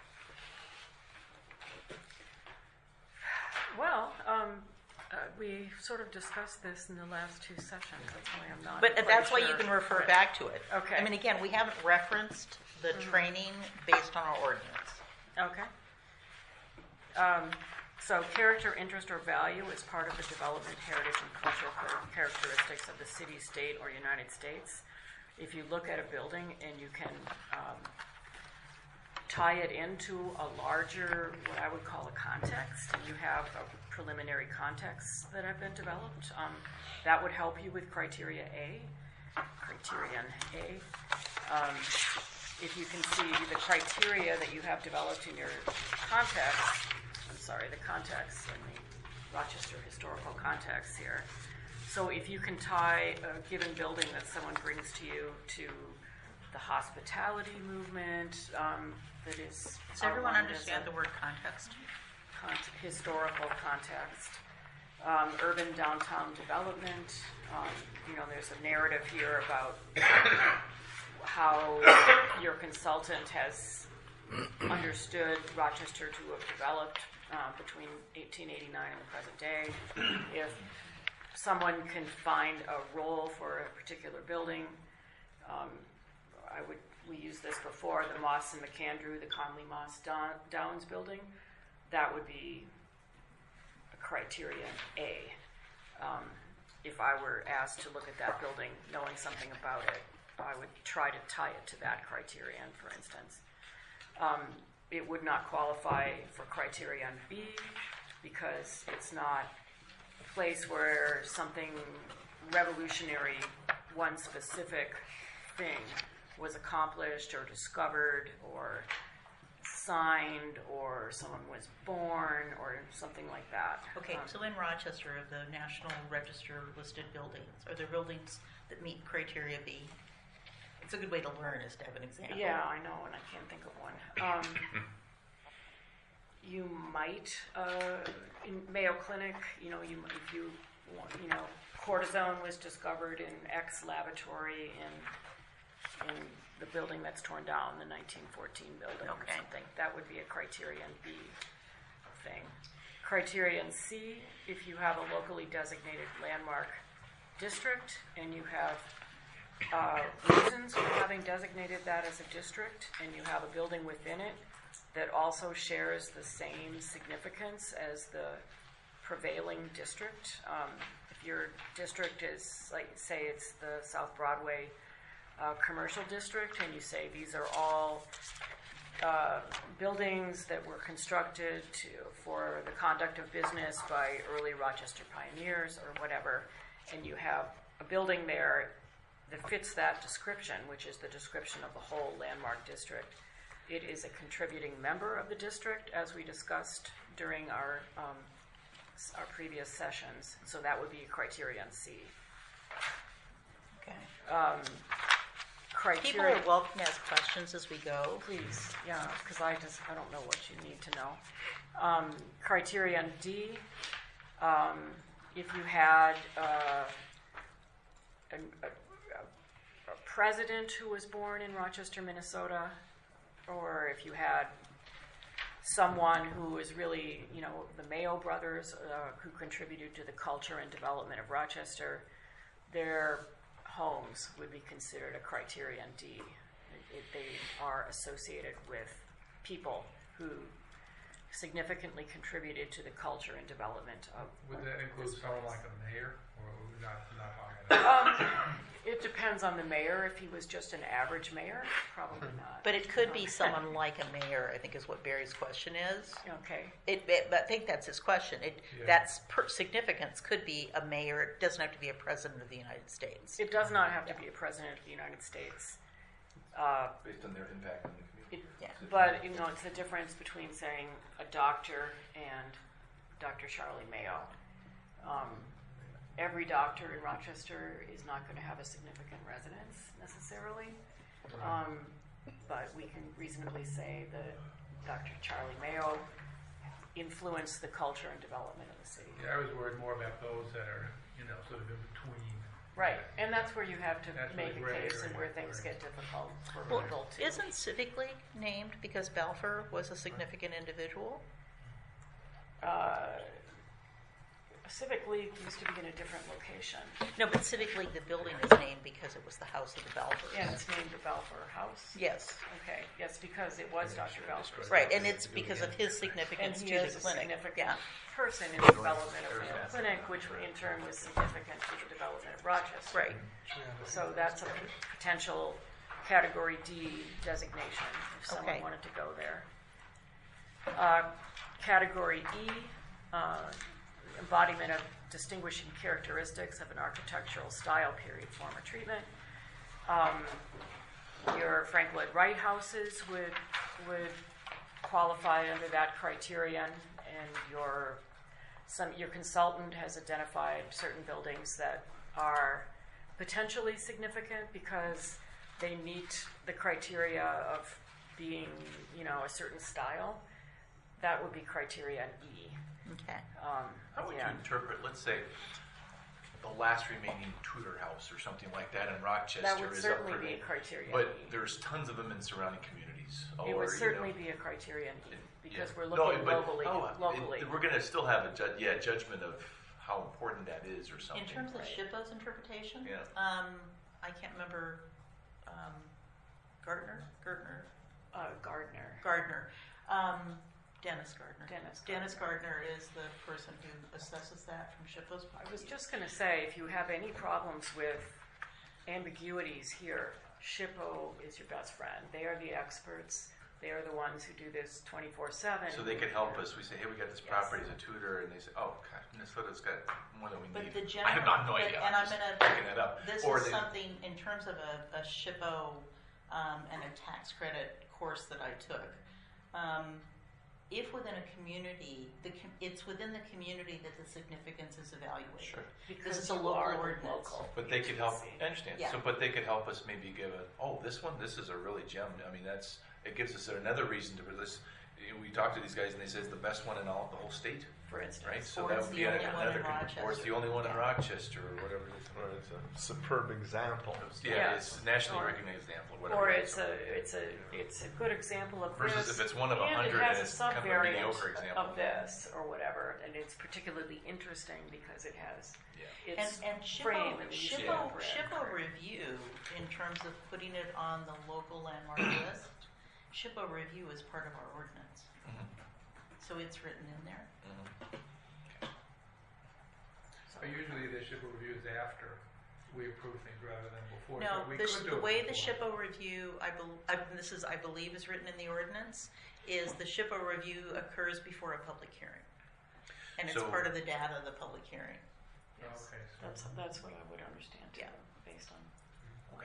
Well, we sort of discussed this in the last two sessions. That's why I'm not. But quite that's why you sure. can refer Right. back to it. Okay. I mean, again, we haven't referenced the training based on our ordinance. Okay. So character, interest, or value is part of the development, heritage, and cultural characteristics of the city, state, or United States. If you look at a building and you can tie it into a larger, what I would call a context, and you have a preliminary context that have been developed, that would help you with criterion A. If you can see the criteria that you have developed in your context, the context in the Rochester historical context here. So if you can tie a given building that someone brings to you to the hospitality movement that is Does everyone outlined as understand a the word context? historical context, urban downtown development. There's a narrative here about how your consultant has understood Rochester to have developed between 1889 and the present day. If someone can find a role for a particular building, we used this before, the Moss and McAndrew, the Conley Moss Downs building, that would be a criterion A. If I were asked to look at that building, knowing something about it, I would try to tie it to that criterion, for instance. It would not qualify for criterion B because it's not a place where something revolutionary, one specific thing was accomplished or discovered or signed or someone was born or something like that. Okay, so in Rochester, of the National Register listed buildings, are there buildings that meet criteria B? It's a good way to learn is to have an example. Yeah, I know, and I can't think of one. You might, in Mayo Clinic, cortisone was discovered in X laboratory in the building that's torn down, the 1914 building or Okay. something. That would be a criterion B thing. Criterion C, if you have a locally designated landmark district, and you have reasons for having designated that as a district, and you have a building within it that also shares the same significance as the prevailing district. If your district is, like, say it's the South Broadway commercial district, and you say these are all buildings that were constructed for the conduct of business by early Rochester pioneers or whatever, and you have a building there that fits that description, which is the description of the whole landmark district, it is a contributing member of the district, as we discussed during our previous sessions. So that would be criterion C. Okay. Criteria. People are welcome to ask questions as we go. Please, yeah, because I don't know what you need to know. Criterion D, if you had a president who was born in Rochester, Minnesota, or if you had someone who is really, the Mayo brothers who contributed to the culture and development of Rochester, their homes would be considered a criterion D. They are associated with people who significantly contributed to the culture and development of. Would that include someone like a mayor, or not high enough? It depends on the mayor. If he was just an average mayor, probably not. But it could be someone like a mayor, I think is what Barry's question is. Okay. But I think that's his question. That's significance could be a mayor. It doesn't have to be a president of the United States. It does not have to be a president of the United States. Based on their impact on the community. But, it's the difference between saying a doctor and Dr. Charlie Mayo. Every doctor in Rochester is not going to have a significant residence necessarily. But we can reasonably say that Dr. Charlie Mayo influenced the culture and development of the city. Yeah, I was worried more about those that are, sort of in between. Right, and that's where you have to That's make a where gray case and area, where things right. get difficult for Well, people to. isn't Civic League named because Balfour was a significant individual? Civic League used to be in a different location. No, but Civic League, the building is named because it was the house of the Balfours. Yeah, it's named the Balfour House. Yes. Okay, yes, because it was Dr. Balfour's. Right, and it's because of his And significance he to is the a clinic. significant Yeah. person in the development of the clinic, which in turn was significant to the development of Rochester. Right. So that's a potential Category D designation if someone Okay. wanted to go there. Category E, embodiment of distinguishing characteristics of an architectural style, period, form, or treatment. Your Frank Lloyd Wright houses would qualify under that criterion, and your consultant has identified certain buildings that are potentially significant because they meet the criteria of being, a certain style. That would be criterion E. Okay. How would Yeah. you interpret, let's say, the last remaining Tudor house or something like that in Rochester That would is up certainly for be a bid, criterion but E. there's tons of them in surrounding communities. It or, would certainly be a criterion E because we're No, looking but- locally. we're going to still have a judgment of how important that is or something. In terms of Right. SHPO's interpretation, Yeah. I can't remember Gardner. Gardner. Dennis Gardner. Dennis Gardner is the person who assesses that from SHPO's point I of was view. just going to say, if you have any problems with ambiguities here, SHPO is your best friend. They are the experts. They are the ones who do this 24/7. So they could help us. We say, hey, we got this property as a Tudor, and they say, oh, God, Minnesota's got more than we But need. the I general, have no idea. and I'm just going picking to. that up. This Or is they- something in terms of a SHPO and a tax credit course that I took. If within a community, it's within the community that the significance is evaluated. Sure. because this is a you local are the ordinance. local But they could help. agency. I understand. Yeah. So, but they could help us maybe give this is a really gem. I mean, it gives us another reason to this. We talk to these guys and they say it's the best one in the whole state. for instance. right? So Or that it's would the be only one in another, or it's the only one in Rochester, or whatever it is. Or it's a superb example. Yeah, Yes. it's a nationally Or- recognized example, whatever. Or it is. it's a good example of Versus this. if it's one of and 100 it has and a it's kind of a subvariant mediocre example. of this or whatever, and it's particularly interesting because it has Yeah. its And frame and the use of SHPO, bread. SHPO review, in terms of putting it on the local landmark list, SHPO review is part of our ordinance. Mhm. So it's written in there. But usually the SHPO review is after we approve things rather than before. No, So we the could do it way the before. SHPO review, this is, I believe, is written in the ordinance, is the SHPO review occurs before a public hearing. And it's So- part of the data of the public hearing. Yes. Okay, so- That's what I would understand too, Yeah. based on Okay.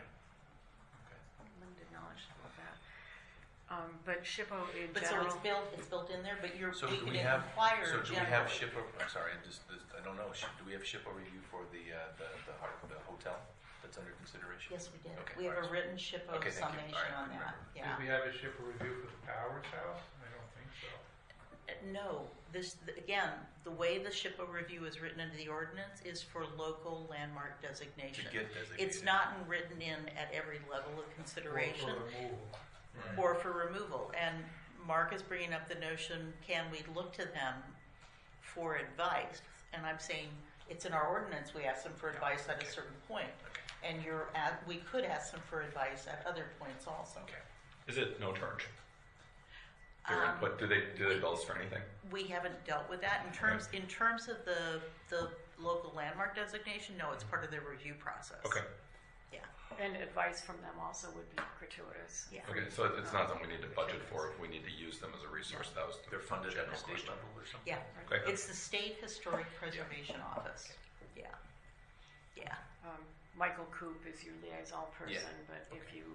limited knowledge of that. But SHPO in But so general. it's built in there, but you're So do making we it have, require so do we have generally. SHPO, I'm sorry, I don't know, do we have SHPO review for the hotel that's under consideration? Yes, we did. Okay, We have a alright. written SHPO Okay, thank you. summation Alright, I on that, remember. yeah. Did we have a SHPO review for the Powers House? I don't think so. No, again, the way the SHPO review is written into the ordinance is for local landmark To designation. get designated. It's not written in at every level of Or consideration for removal. Right. or for removal. And Mark is bringing up the notion, can we look to them for advice? And I'm saying, it's in our ordinance, we ask them for advice at a certain point. And we could ask them for advice at other points also. Okay. Is it no charge? Their Um, input, do they bill us for anything? We haven't dealt with that. In terms of the local landmark designation, no, it's part of their review process. Okay, Yeah, And advice from them also would be gratuitous. yeah. okay, so it's not something we need to budget for, if we need to use them as a resource, that was. They're funded at the general state question. level or something? Yeah, Okay. it's the State Historic Preservation Office. Yeah, yeah. Michael Coop is your liaison person, but if you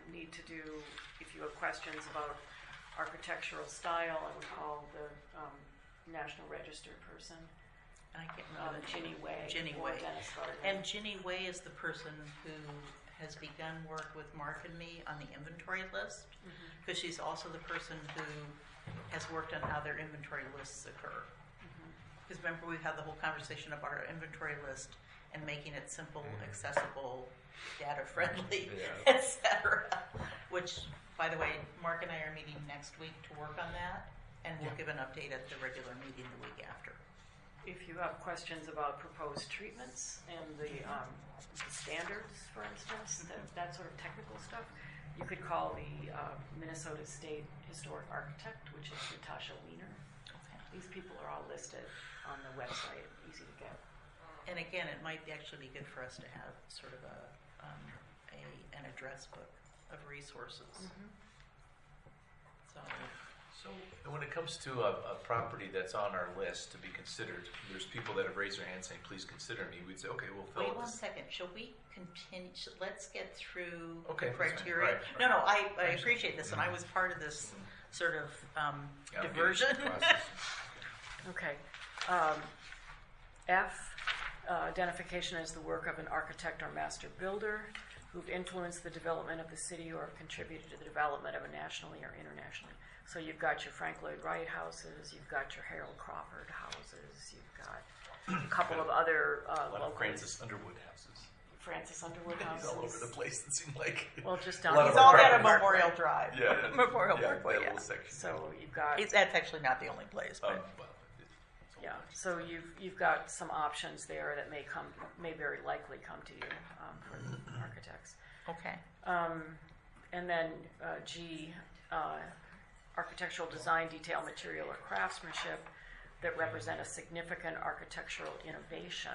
if you have questions about architectural style, I would call the National Register person, I can't remember the Ginny Way. Ginny or Way. Dennis Gardner. And Ginny Way is the person who has begun work with Mark and me on the inventory list, because she's also the person who has worked on how their inventory lists occur. Because remember, we've had the whole conversation about our inventory list and making it simple, accessible, data-friendly, Yeah. et cetera. Which, by the way, Mark and I are meeting next week to work on that, and we'll give an update at the regular meeting the week after. If you have questions about proposed treatments and the standards, for instance, that sort of technical stuff, you could call the Minnesota State Historic Architect, which is Natasha Wiener. Okay. These people are all listed on the website, easy to get. And again, it might actually be good for us to have sort of an address book of resources. So, So when it comes to a property that's on our list to be considered, there's people that have raised their hands saying, please consider me. We'd say, okay, we'll fill wait out one this. second. Shall we continue? Let's get through Okay, the that's fine. criteria. Right, No, I appreciate this, and I was part of this sort of Yeah, I'm diversion. getting the process. Okay. F, identification as the work of an architect or master builder who've influenced the development of the city or have contributed to the development of it nationally or internationally. So you've got your Frank Lloyd Wright houses, you've got your Harold Crawford houses, you've got a couple of other A lot of local Francis Underwood houses. Francis Underwood He's houses. all over the place, it seemed like. Well, just A down lot here. of He's all got a apartments. Memorial Drive. Yeah. Memorial yeah, Parkway, that yeah. little section. So you've got That's actually not the only place, but Well, yeah. So you've got some options there that may very likely come to you for architects. okay. And then G, architectural design, detail, material, or craftsmanship that represent a significant architectural innovation.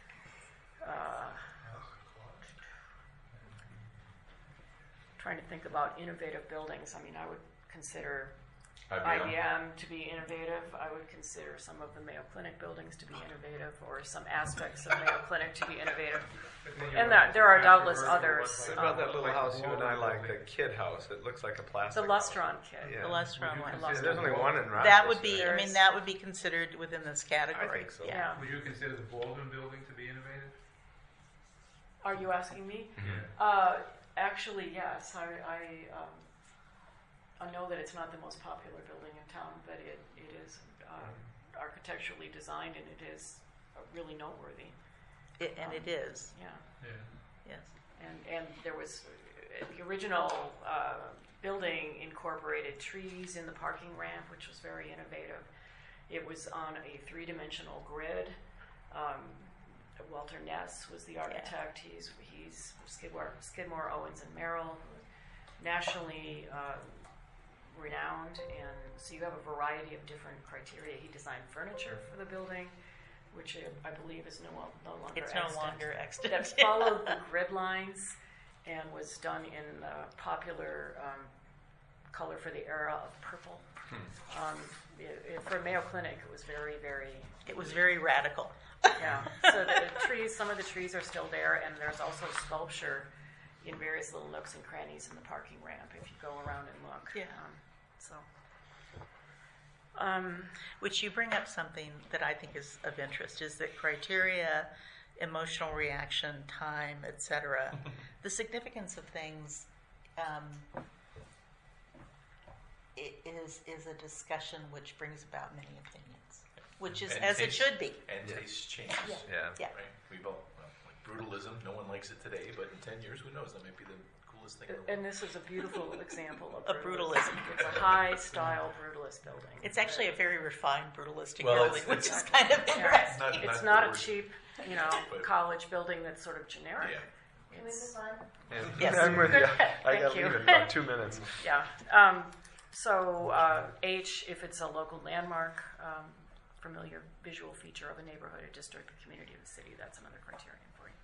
Trying to think about innovative buildings. I mean, I would consider IBM to be innovative. I would consider some of the Mayo Clinic buildings to be innovative, or some aspects of Mayo Clinic to be innovative. But then And you that have there are controversial doubtless others. ones What like- about that little like house you and I Walden like, the building. kid house? It looks like a plastic The house. Lustron kit. Yeah. The Lustron Would you one. consider There's only one in Rochester. That would be. There I mean, is- that would be considered within this category. I think so. Yeah. Would you consider the Baldwin building to be innovative? Are you asking me? Actually, yes. I know that it's not the most popular building in town, but it is architecturally designed, and it is really noteworthy. And it is, Yeah. Yeah. yes. And there was, the original building incorporated trees in the parking ramp, which was very innovative. It was on a three-dimensional grid. Walter Ness was the architect. He's Skidmore, Owens and Merrill, nationally renowned, and so you have a variety of different criteria. He designed furniture for the building, which I believe is no longer It's no extant. longer extant. That followed the grid lines and was done in the popular color for the era of purple. For Mayo Clinic, it was very, very... It was very radical. Yeah. So the trees, some of the trees are still there, and there's also sculpture in various little nooks and crannies in the parking ramp if you go around and look. Yeah. So... Which you bring up something that I think is of interest, is that criteria, emotional reaction, time, etc., the significance of things is a discussion which brings about many opinions, which is And as it taste- should be. And taste changes. Yeah. Yeah. Yeah. Right? We've all, like brutalism, no one likes it today, but in 10 years, who knows? That might be the coolest thing in the world. And this is a beautiful example of Of brutalism. It's a high-style brutalist building. It's actually a very refined brutalistic Well, building, it's- which is kind of interesting. It's not a the word. cheap, But- college building that's sort of generic. Yeah. Can we It's, move on? Yes. I'm with you. I Thank got to you. leave in about 2 minutes. yeah. So H, if it's a local landmark, familiar visual feature of a neighborhood, a district, a community, of the city, that's another criterion for you.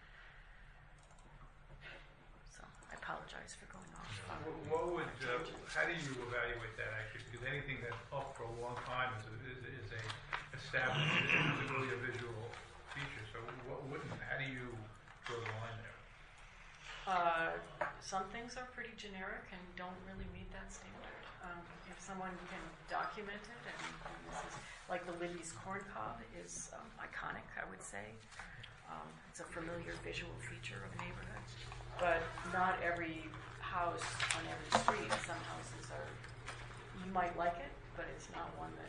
So I apologize for going off. What would, how do you evaluate that actually? Because anything that's up for a long time is a established, is really a visual feature. So what wouldn't, how do you draw the line there? Some things are pretty generic and don't really meet that standard. If someone can document it, and this is like the Libby's Corn Cob is iconic, I would say. It's a familiar visual feature of a neighborhood, but not every house on every street. Some houses are, you might like it, but it's not one that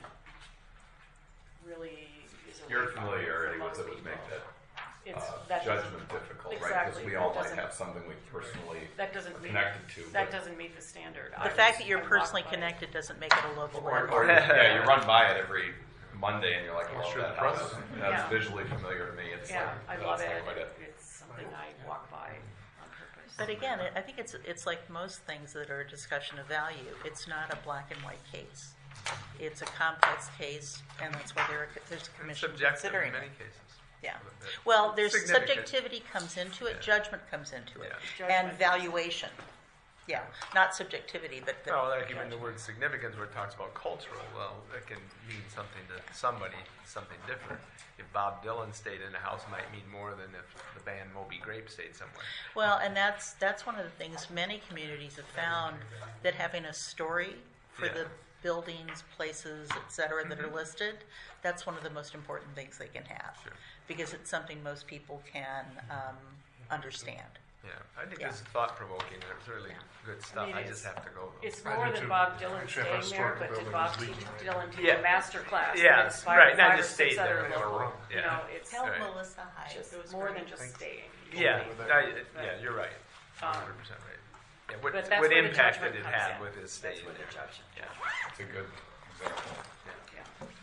really is a Your way for familiarity with most it would make people. that judgment difficult, right? Because Exactly. we all That might doesn't- have something we personally That doesn't are meet connected to. That but- doesn't meet the standard. The fact that you're personally connected doesn't make it a local landmark. Or yeah, you run by it every Monday and you're like, well, Sure, that the house, president. that's Yeah. visually familiar to me. It's Yeah, I like, love that's it. not quite it. It's something I walk by on purpose. But again, I think it's like most things that are a discussion of value. It's not a black and white case. It's a complex case, and that's why there's a commission Subjective considering in many it. cases. Yeah. Well, there's Significant. subjectivity comes into it, Yeah. judgment comes into it, Yeah. and Judgment. valuation. Yeah, not subjectivity, but Well, like even the word significance, where it talks about cultural, well, it can mean something to somebody, something different. If Bob Dylan stayed in a house, it might mean more than if the band Moby Grape stayed somewhere. Well, and that's one of the things many communities have found, that having a story for Yeah. the buildings, places, et cetera, that are listed, that's one of the most important things they can have. Sure. Because it's something most people can understand. Yeah, I think Yeah. this is thought-provoking, and it's really good stuff. mean, I it's- just have to go. It's I more do than too. Bob Dylan Actually, if staying there, historical but did building Bob is leaking. Dylan teach Yeah. a master class Yeah, that inspired right, not 5 or just 6 stayed other there, they were local, wrong. you Yeah. know, it's Tell Right. Melissa hi. just It was more very than just nice. staying. Yeah, Right. yeah, you're right. 100% right. Yeah, what, But that's what where the impact judgment did it comes have in. with his stay That's where the there? judgment. Yeah. It's a good example. Yeah.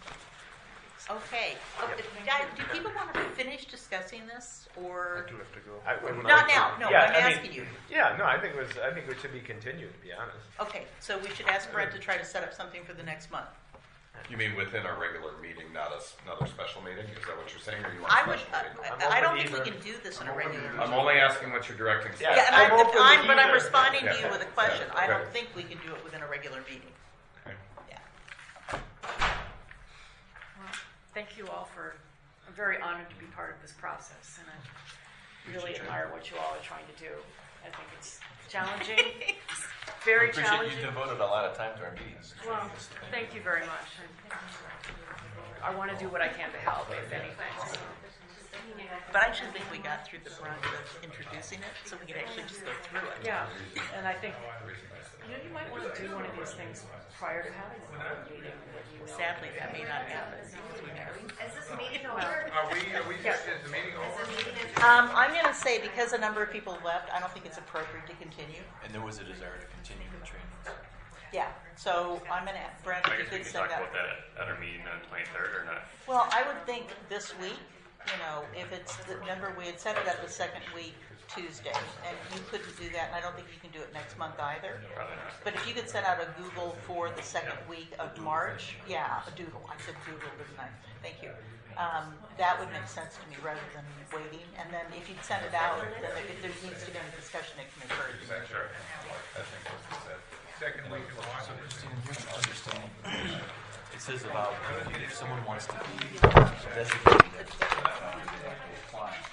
Okay. Do people want to finish discussing this, or have to go. I would not like to- now? No, Yeah, I'm I mean, asking you. Yeah, no, I think it should be continued, to be honest. Okay, so we should ask Brent to try to set up something for the next month. You mean within our regular meeting, not another special meeting? Is that what you're saying, or you want I a would. special meeting? I don't open think we either. can do this in a regular I'm meeting. only asking what you're directing. Yeah. Yeah, and I'm open to but I'm either. responding to Yeah. you with a question. Yeah. I don't Okay. think we can do it within a regular meeting. Okay. Yeah. Well, thank you all for, I'm very honored to be part of this process, and I really admire what you all are trying to do. I think it's challenging, very I appreciate challenging. you devoted a lot of time to our meetings. Well, thank you very much. I want to do what I can to help, if anything. But I actually think we got through the brunt of introducing it, so we could actually just go through it. Yeah, and I think, you might want to do one of these things prior to having a meeting. that you will- Sadly, that may not happen because we never. Is this meeting over? Are we, is the meeting Is over? the meeting adjourned? I'm going to say because a number of people left, I don't think it's appropriate to continue. And there was a desire to continue the trainings. Yeah, so I'm going to, Brent, I if you guess we could can send talk out. about that at our meeting on the 23rd or not. Well, I would think this week, you know, if it's, remember, we had set it up the second week, Tuesday, and you couldn't do that, and I don't think you can do it next month either. Probably not. But if you could send out a Google for the second week of March, yeah, a doodle, I said doodle, didn't I? Thank you. That would make sense to me rather than waiting, and then if you'd send it out, then if there needs to be any discussion, it can occur. Sure. I think that's what that. Second week of March. Christine, here's your understanding. It says about if someone wants to be designated as apply,